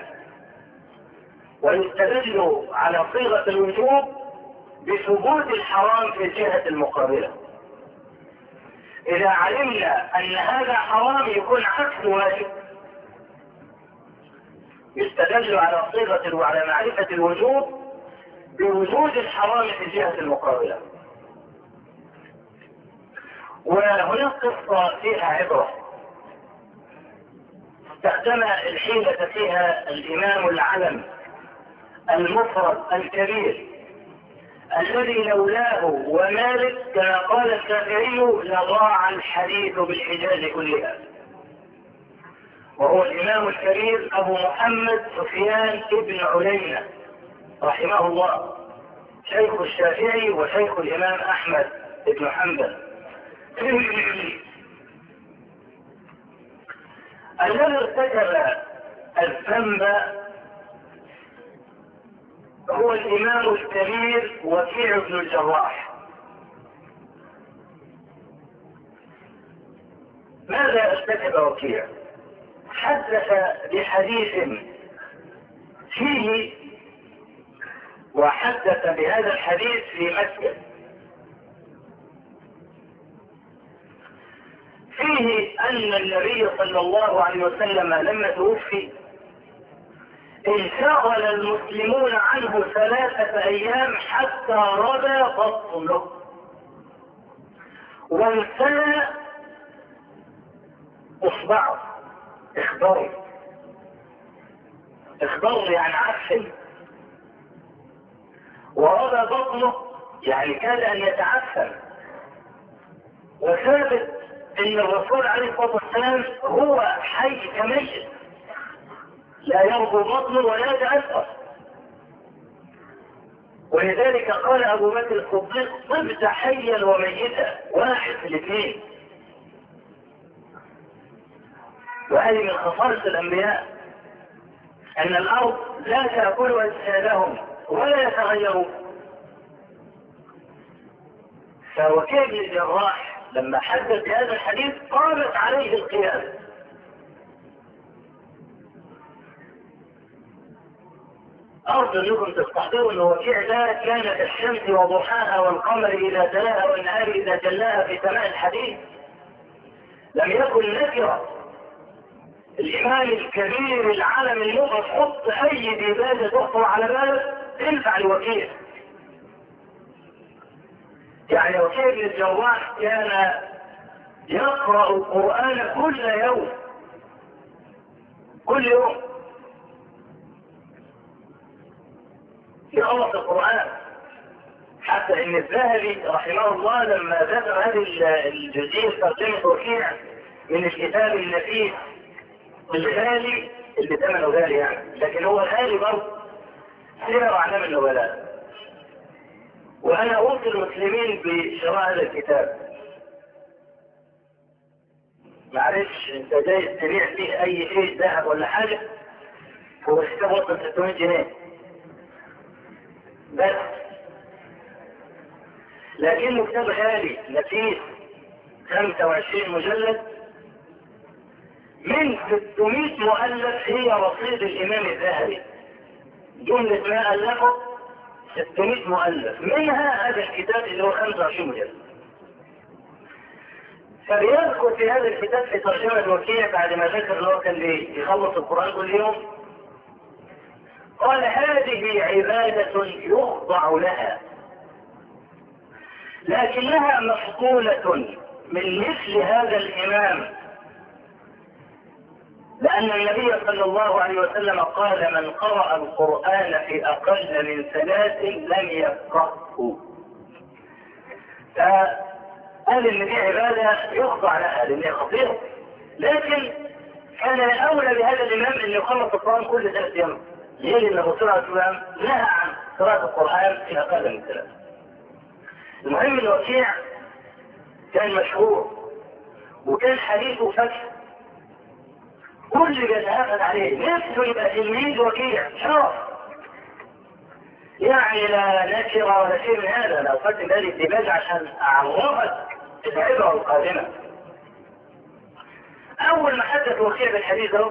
ويستدل على صيغة الوجوب بثبوت الحرام في الجهة المقابلة. إذا علمنا أن هذا حرام يكون عكس واجب، يستدل على صيغة وعلى معرفة الوجوب بوجود الحرام في الجهة المقابلة. وهناك قصة فيها عبرة استخدم الحيلة فيها الإمام العلم المفرد الكبير الذي لولاه ومالك كما قال الشافعي لضاع الحديث بالحجاز كلها، وهو الإمام الكبير أبو محمد سفيان ابن عيينة رحمه الله، شيخ الشافعي وشيخ الإمام أحمد بن حنبل. الذي ارتكب الذنب هو الإمام الكبير وكيع بن الجراح. ماذا ارتكب وكيع؟ حدث بحديث فيه، وحدث بهذا الحديث في مكة، فيه أن النبي صلى الله عليه وسلم لما توفي انشغل المسلمون عنه ثلاثة أيام حتى ربى بطنه وانثنى إصبعه. اخبروا اخبروا يعني عفن، وربى بطنه يعني كاد أن يتعفن. وثابت أن الرسول عليه الصلاة والسلام هو حي كميت لا يرضى بطنه ولا يتأثر، ولذلك قال أبو بكر الصديق طبت حيا وميتا، واحد في الاثنين. وهذه من خصائص الأنبياء أن الأرض لا تأكل أجسادهم ولا يتغيرون. فوكيع بن الجراح لما حدث هذا الحديث قامت عليه القياس. أرجو أنكم تستحضروا أن وكيع ده كانت الشمس وضحاها والقمر إذا تلاها والنهار إذا جلاها في سماء الحديث، لم يكن نكرة. الإمام الكبير العالم المغرب حط أي ديباجة تخطر على بالك تنفع لوكيع. يعني وكيع بن الجراح كان يقرأ القرآن كل يوم كل يوم يخلص القرآن، حتى ان الذهبي رحمه الله لما ذكر هذه الجزئية ترجمة وكيع من الكتاب النفيس الغالي اللي ثمنه غالي يعني، لكن هو غالي برضه، سير أعلام النبلاء. وأنا أوصي المسلمين بشراء هذا الكتاب. معلش انت جاي تبيع فيه أي شيء ذهب ولا حاجة، هو الكتاب وصل ستمائة جنيه بس، لكنه كتاب غالي نفيس خمسة وعشرين مجلد من ستمائة مؤلف، هي رصيد الإمام الذهبي جملة ما ألفه ستمائة مؤلف، منها هذا الكتاب اللي هو خمسة وعشرين مجلد. فبيذكر في هذا الكتاب في ترجمة وكيع بعد ما ذكر اللي هو كان بيخلص القرآن كل يوم، قال هذه عبادة يخضع لها لكنها مفقولة من مثل هذا الإمام، لأن النبي صلى الله عليه وسلم قال من قرأ القرآن في أقل من ثلاث لم يفقهه. فأنا قال ان دي عباده يخضع لها لان هي خطيره، لكن كان الاولى بهذا الامام ان يخلص القران كل ثلاث ايام. ليه؟ لان الرسول عليه الصلاه والسلام نهى عن قراءه القران في اقل من ثلاث. المهم ان وكيع كان مشهور وكان حديثه فتح، كل اللي بيتهافت عليه نفسه يبقى تلميذ وكيع شرف، يعني لا نكره ولا شيء من هذا. لو خدت بالي الدماغ عشان اعرفك العبره القادمه. اول ما حدث وكيع بالحديث ده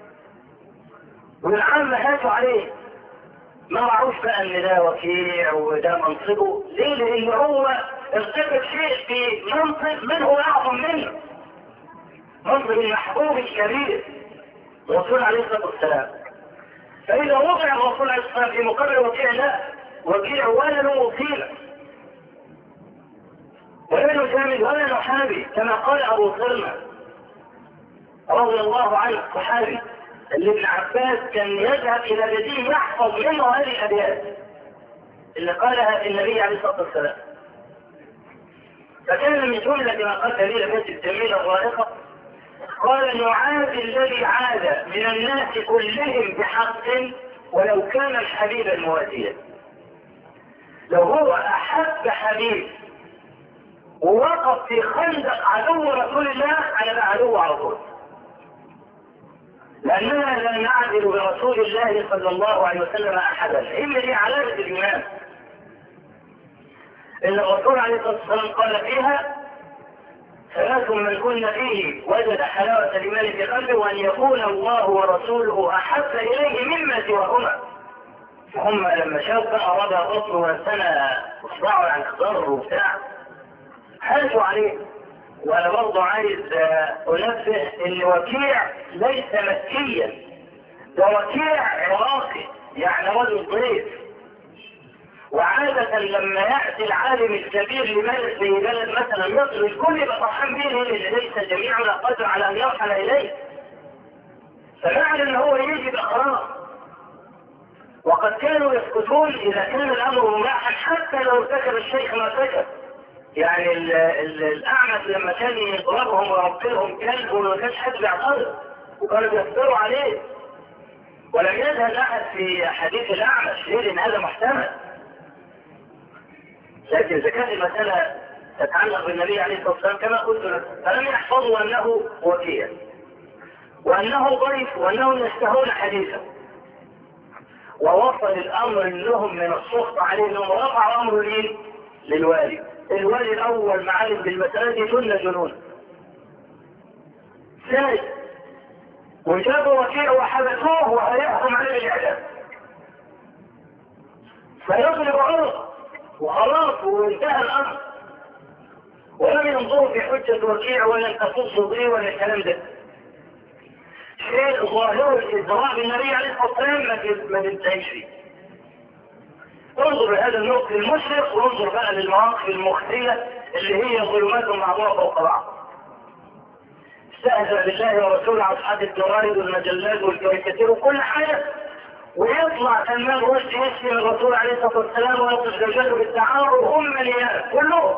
والعامة هاتوا عليه، ما معروف بقى ان ده وكيع وده منصبه. ليه؟ لان هو ارتكب شيء في منصب من هو اعظم منه، منصب المحبوب الكبير الرسول عليه الصلاه والسلام. فاذا وضع الرسول عليه الصلاه والسلام في مقابل وكيع، لا، وكيع ولا له قيمه ولا له جامد ولا له حابي، كما قال ابو سلمى رضي الله عنه صحابي اللي ابن عباس كان يذهب الى بديه يحفظ منه هذه الابيات اللي قالها النبي عليه الصلاه والسلام. فكان من جمله ما قال هذه الابيات الجميله الرائقه، قال: نعاد الذي عاد من الناس كلهم بحق ولو كان الحبيب المواتيا. لو هو احب حبيب ووقف في خندق عدو رسول الله على عدو على طول، لأننا لا نعدل برسول الله صلى الله عليه وسلم أحدا. إن دي علامة الإيمان، إن الرسول عليه الصلاة والسلام قال فيها: ثلاث من كن فيه وجد حلاوة الإيمان في قلبه، وأن يكون الله ورسوله أحب إليه مما سواهما. فهم لما شافوا بقى ربع بطن وسنة اصبعوا عن خضار وبتاع حاسوا عليه. وانا برضه عايز انبه ان وكيع ليس مكيا، ده وكيع عراقي، يعني رجل ضيف. وعادة لما يأتي العالم الكبير لبلد زي بلد مثلا مصر، الكل يبقى فرحان به لان ليس جميعنا قادر على ان يرحل اليه. فمعنى ان هو يجي يبقى خلاص. وقد كانوا يسكتون اذا كان الامر مباحا حتى لو ارتكب الشيخ ما ارتكب. يعني ال ال الأعمش لما كان يضربهم ويربيهم كلب وما كانش حد بيعترض وكانوا بيصبروا عليه، ولم يذهب أحد في حديث الأعمش. ليه؟ لأن هذا محتمل. لكن إذا كانت المسألة تتعلق بالنبي عليه الصلاة والسلام كما قلت لك، فلم يحفظوا أنه وكيع وأنه ضيف وأنهم يستهون حديثه. ووصل الأمر لهم من السخط عليه أنهم رفعوا أمره ليه؟ للوالي. الوالي الأول معالم بالمسألة دي جن جنون ثاني، وجابوا وكيع وحبسوه وهيحكم عليه بالإعدام، فيضرب عرض وخلاص وانتهى الأمر. ولم ينظروا في حجة وكيع ولا تقول صدري ولا الكلام ده. شيء ظاهر الإزراء بالنبي عليه الصلاة والسلام ما تنتهيش فيه. انظر لهذا النقط المشرق وانظر بقى للمواقف المخزية اللي هي ظلمات بعضها فوق بعض. استهزأ بالله ورسوله على أصحاب الجرائد والمجلات والكاريكاتير وكل حاجة، ويطلع سلمان رشدي يشتم الرسول عليه الصلاة والسلام ويصف زوجته بالتعارض وهم نيات كلهم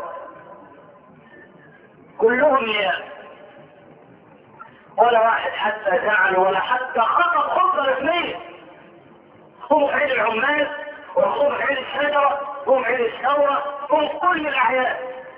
كلهم نيات، ولا واحد حتى زعل ولا حتى خطب خطبة رسمية. هم عيد العمال وهم عيد الشجرة هم عيد الثورة هم كل الأعياد،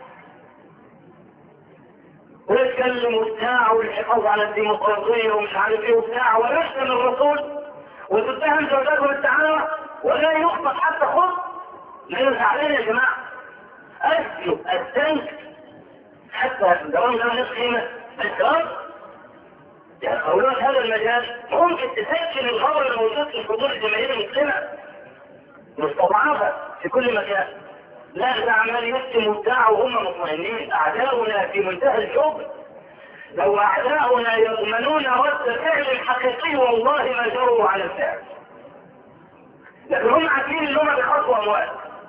ويتكلم وبتاع والحفاظ على الديمقراطية ومش عارف ايه وبتاع، ويشتم الرسول وتتهم زوجاته بالتعارض ولا يخطب حتى خط. لا زعلان يا جماعة، أسلوا التنك حتى دوام ده ناس قيمة الكرام. يعني قولات هذا المجال ممكن تسكن الخبر الموجود في الحضور الجماهيري المسلمة مستضعفة في كل مكان. لا، ده عمال يكتم وبتاع وهم مطمئنين. أعداؤنا في منتهى الشغل، لو أعداؤنا يضمنون رد فعل حقيقي والله ما جروا على الفعل، لكن هم عارفين ان هم بيخاطبوا أموال.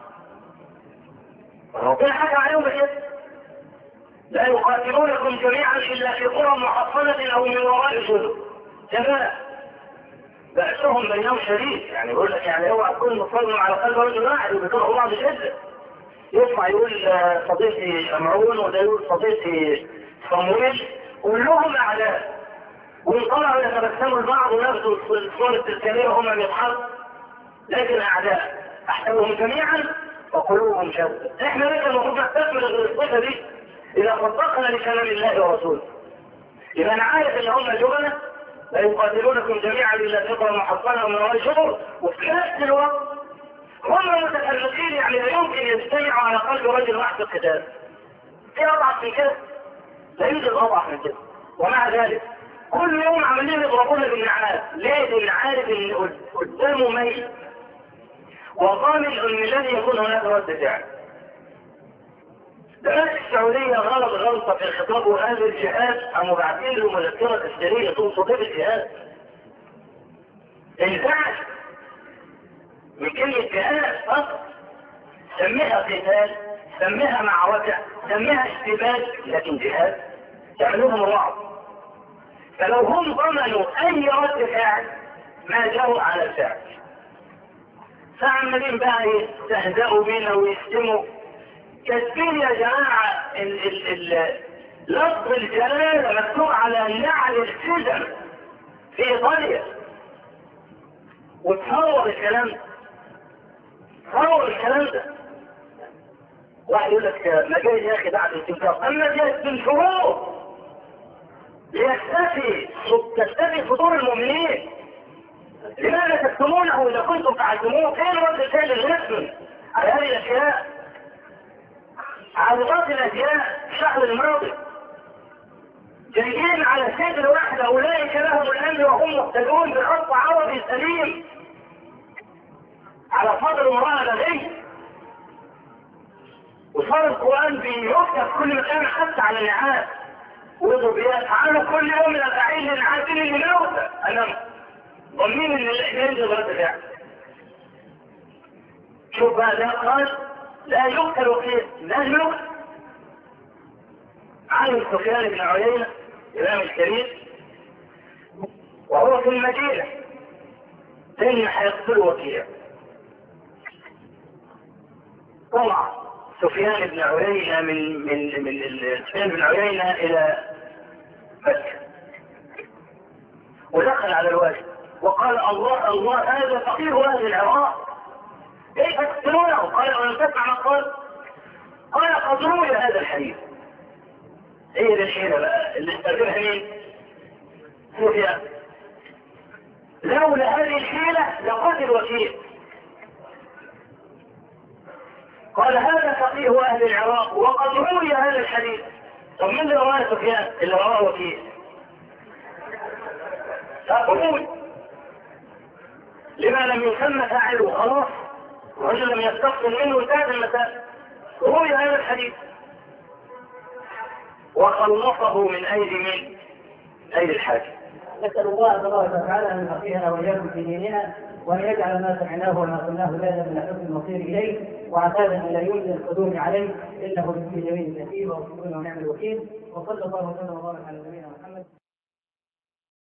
ربنا حكى عليهم بكده: لا يقاتلونكم جميعا إلا في قرى محصنة أو من وراء جدر. تمام، بأسهم بينهم شديد. يعني يقول لك يعني اوعى تكون مصمم على قلب رجل واحد وبيكرهوا بعض جدا. يطلع يقول صديقي أمعون وده يقول صديقي صمويل، كلهم أعداء، ويطلعوا يتبسموا البعض ونفسوا الصور التذكارية وهم بيضحكوا، لكن أعداء أحسبهم جميعا وقلوبهم شتى. إحنا لك المفروض نستثمر الصفة دي إذا صدقنا لكلام الله ورسوله. إذا أنا عارف إن هم جبنة لا يقاتلونكم جميعا إلا فقرا محصنا من وراء شهور، وفي نفس الوقت هم متفرقين، يعني لا يمكن يجتمعوا على قلب رجل واحد القتال. في أضعف من كده؟ لا يوجد أضعف من كده. ومع ذلك كل يوم عمالين يضربونا بالنعال. ليه؟ لأن عارف إن قدامه ميت وضامن أن الذي يكون هناك رد فعل. دولة السعودية غلط غلطة في الخطاب وهذا الجهاد، أم بعدين له مذكرة تشتريه توصف بالجهاد. انزعج من كلمة جهاد فقط، سميها قتال، سميها معركة، سميها اشتباك، لكن جهاد يعملوهم رعب. فلو هم ضمنوا أي رد فعل ما جاءوا على الفعل. فعمالين بقى يستهزئوا بينا ويشتموا. كاتبين يا جماعة لفظ الجلالة مكتوب على نعل السجن في إيطاليا، وتصور الكلام ده، تصور الكلام ده. واحد يقول لك ما جاي يا أخي بعد الاستنكار، أما جاي من شهور ليختفي تختفي صدور المؤمنين. لماذا تكتمونه إذا كنتم فعلتموه؟ فين رد الفعل الرسمي على هذه الأشياء؟ عرضات الأشياء الشهر الماضي جايين على صدر واحد، أولئك لهم الأمن وهم مهتدون بخط عربي سليم على صدر امرأة لديه. وصار القرآن بيكتب كل مكان حتى على النعال، ويضرب بيها تعالوا كل يوم من الأفاعيل للعادين اللي موتى. أنا ضمين ان الإحيان دي غلط فعل. شوف بقى ده قال لا يقتل وكيل، لا يقتل. عالم سفيان بن عيينة الإمام الكبير وهو في المدينة لن هيقتل وكيل. طلع سفيان بن عيينة من من من سفيان بن عيينة إلى مكة ودخل على الوادي وقال الله الله هذا فقير أهل العراق كيف تقتلونه؟ قال ولم تسمع ما قال؟ قال قد روي هذا الحديث. ايه ده الحيلة بقى اللي استخدمها مين؟ سفيان. لولا هذه الحيلة لقتل وكيل. قال هذا فقيه أهل العراق وقد روي هذا الحديث. طب من اللي رواه سفيان؟ اللي رواه وكيل. فقبول لما لم يسمى فاعله خلاص، الرجل لم يستقبل منه انتهت المسائل. روي هذا الحديث وخلصه من ايدي من ايدي الحاكم. نسأل الله تبارك وتعالى أن يفقهنا وإياكم في ديننا، وأن يجعل ما سمعناه وما قلناه لنا من حسن المصير إليه، وعتادا إلى يمن القدوم عليه، إنه بكل جميل كثير وصدقنا ونعم الوكيل. وصلى الله وسلم وبارك على نبينا محمد.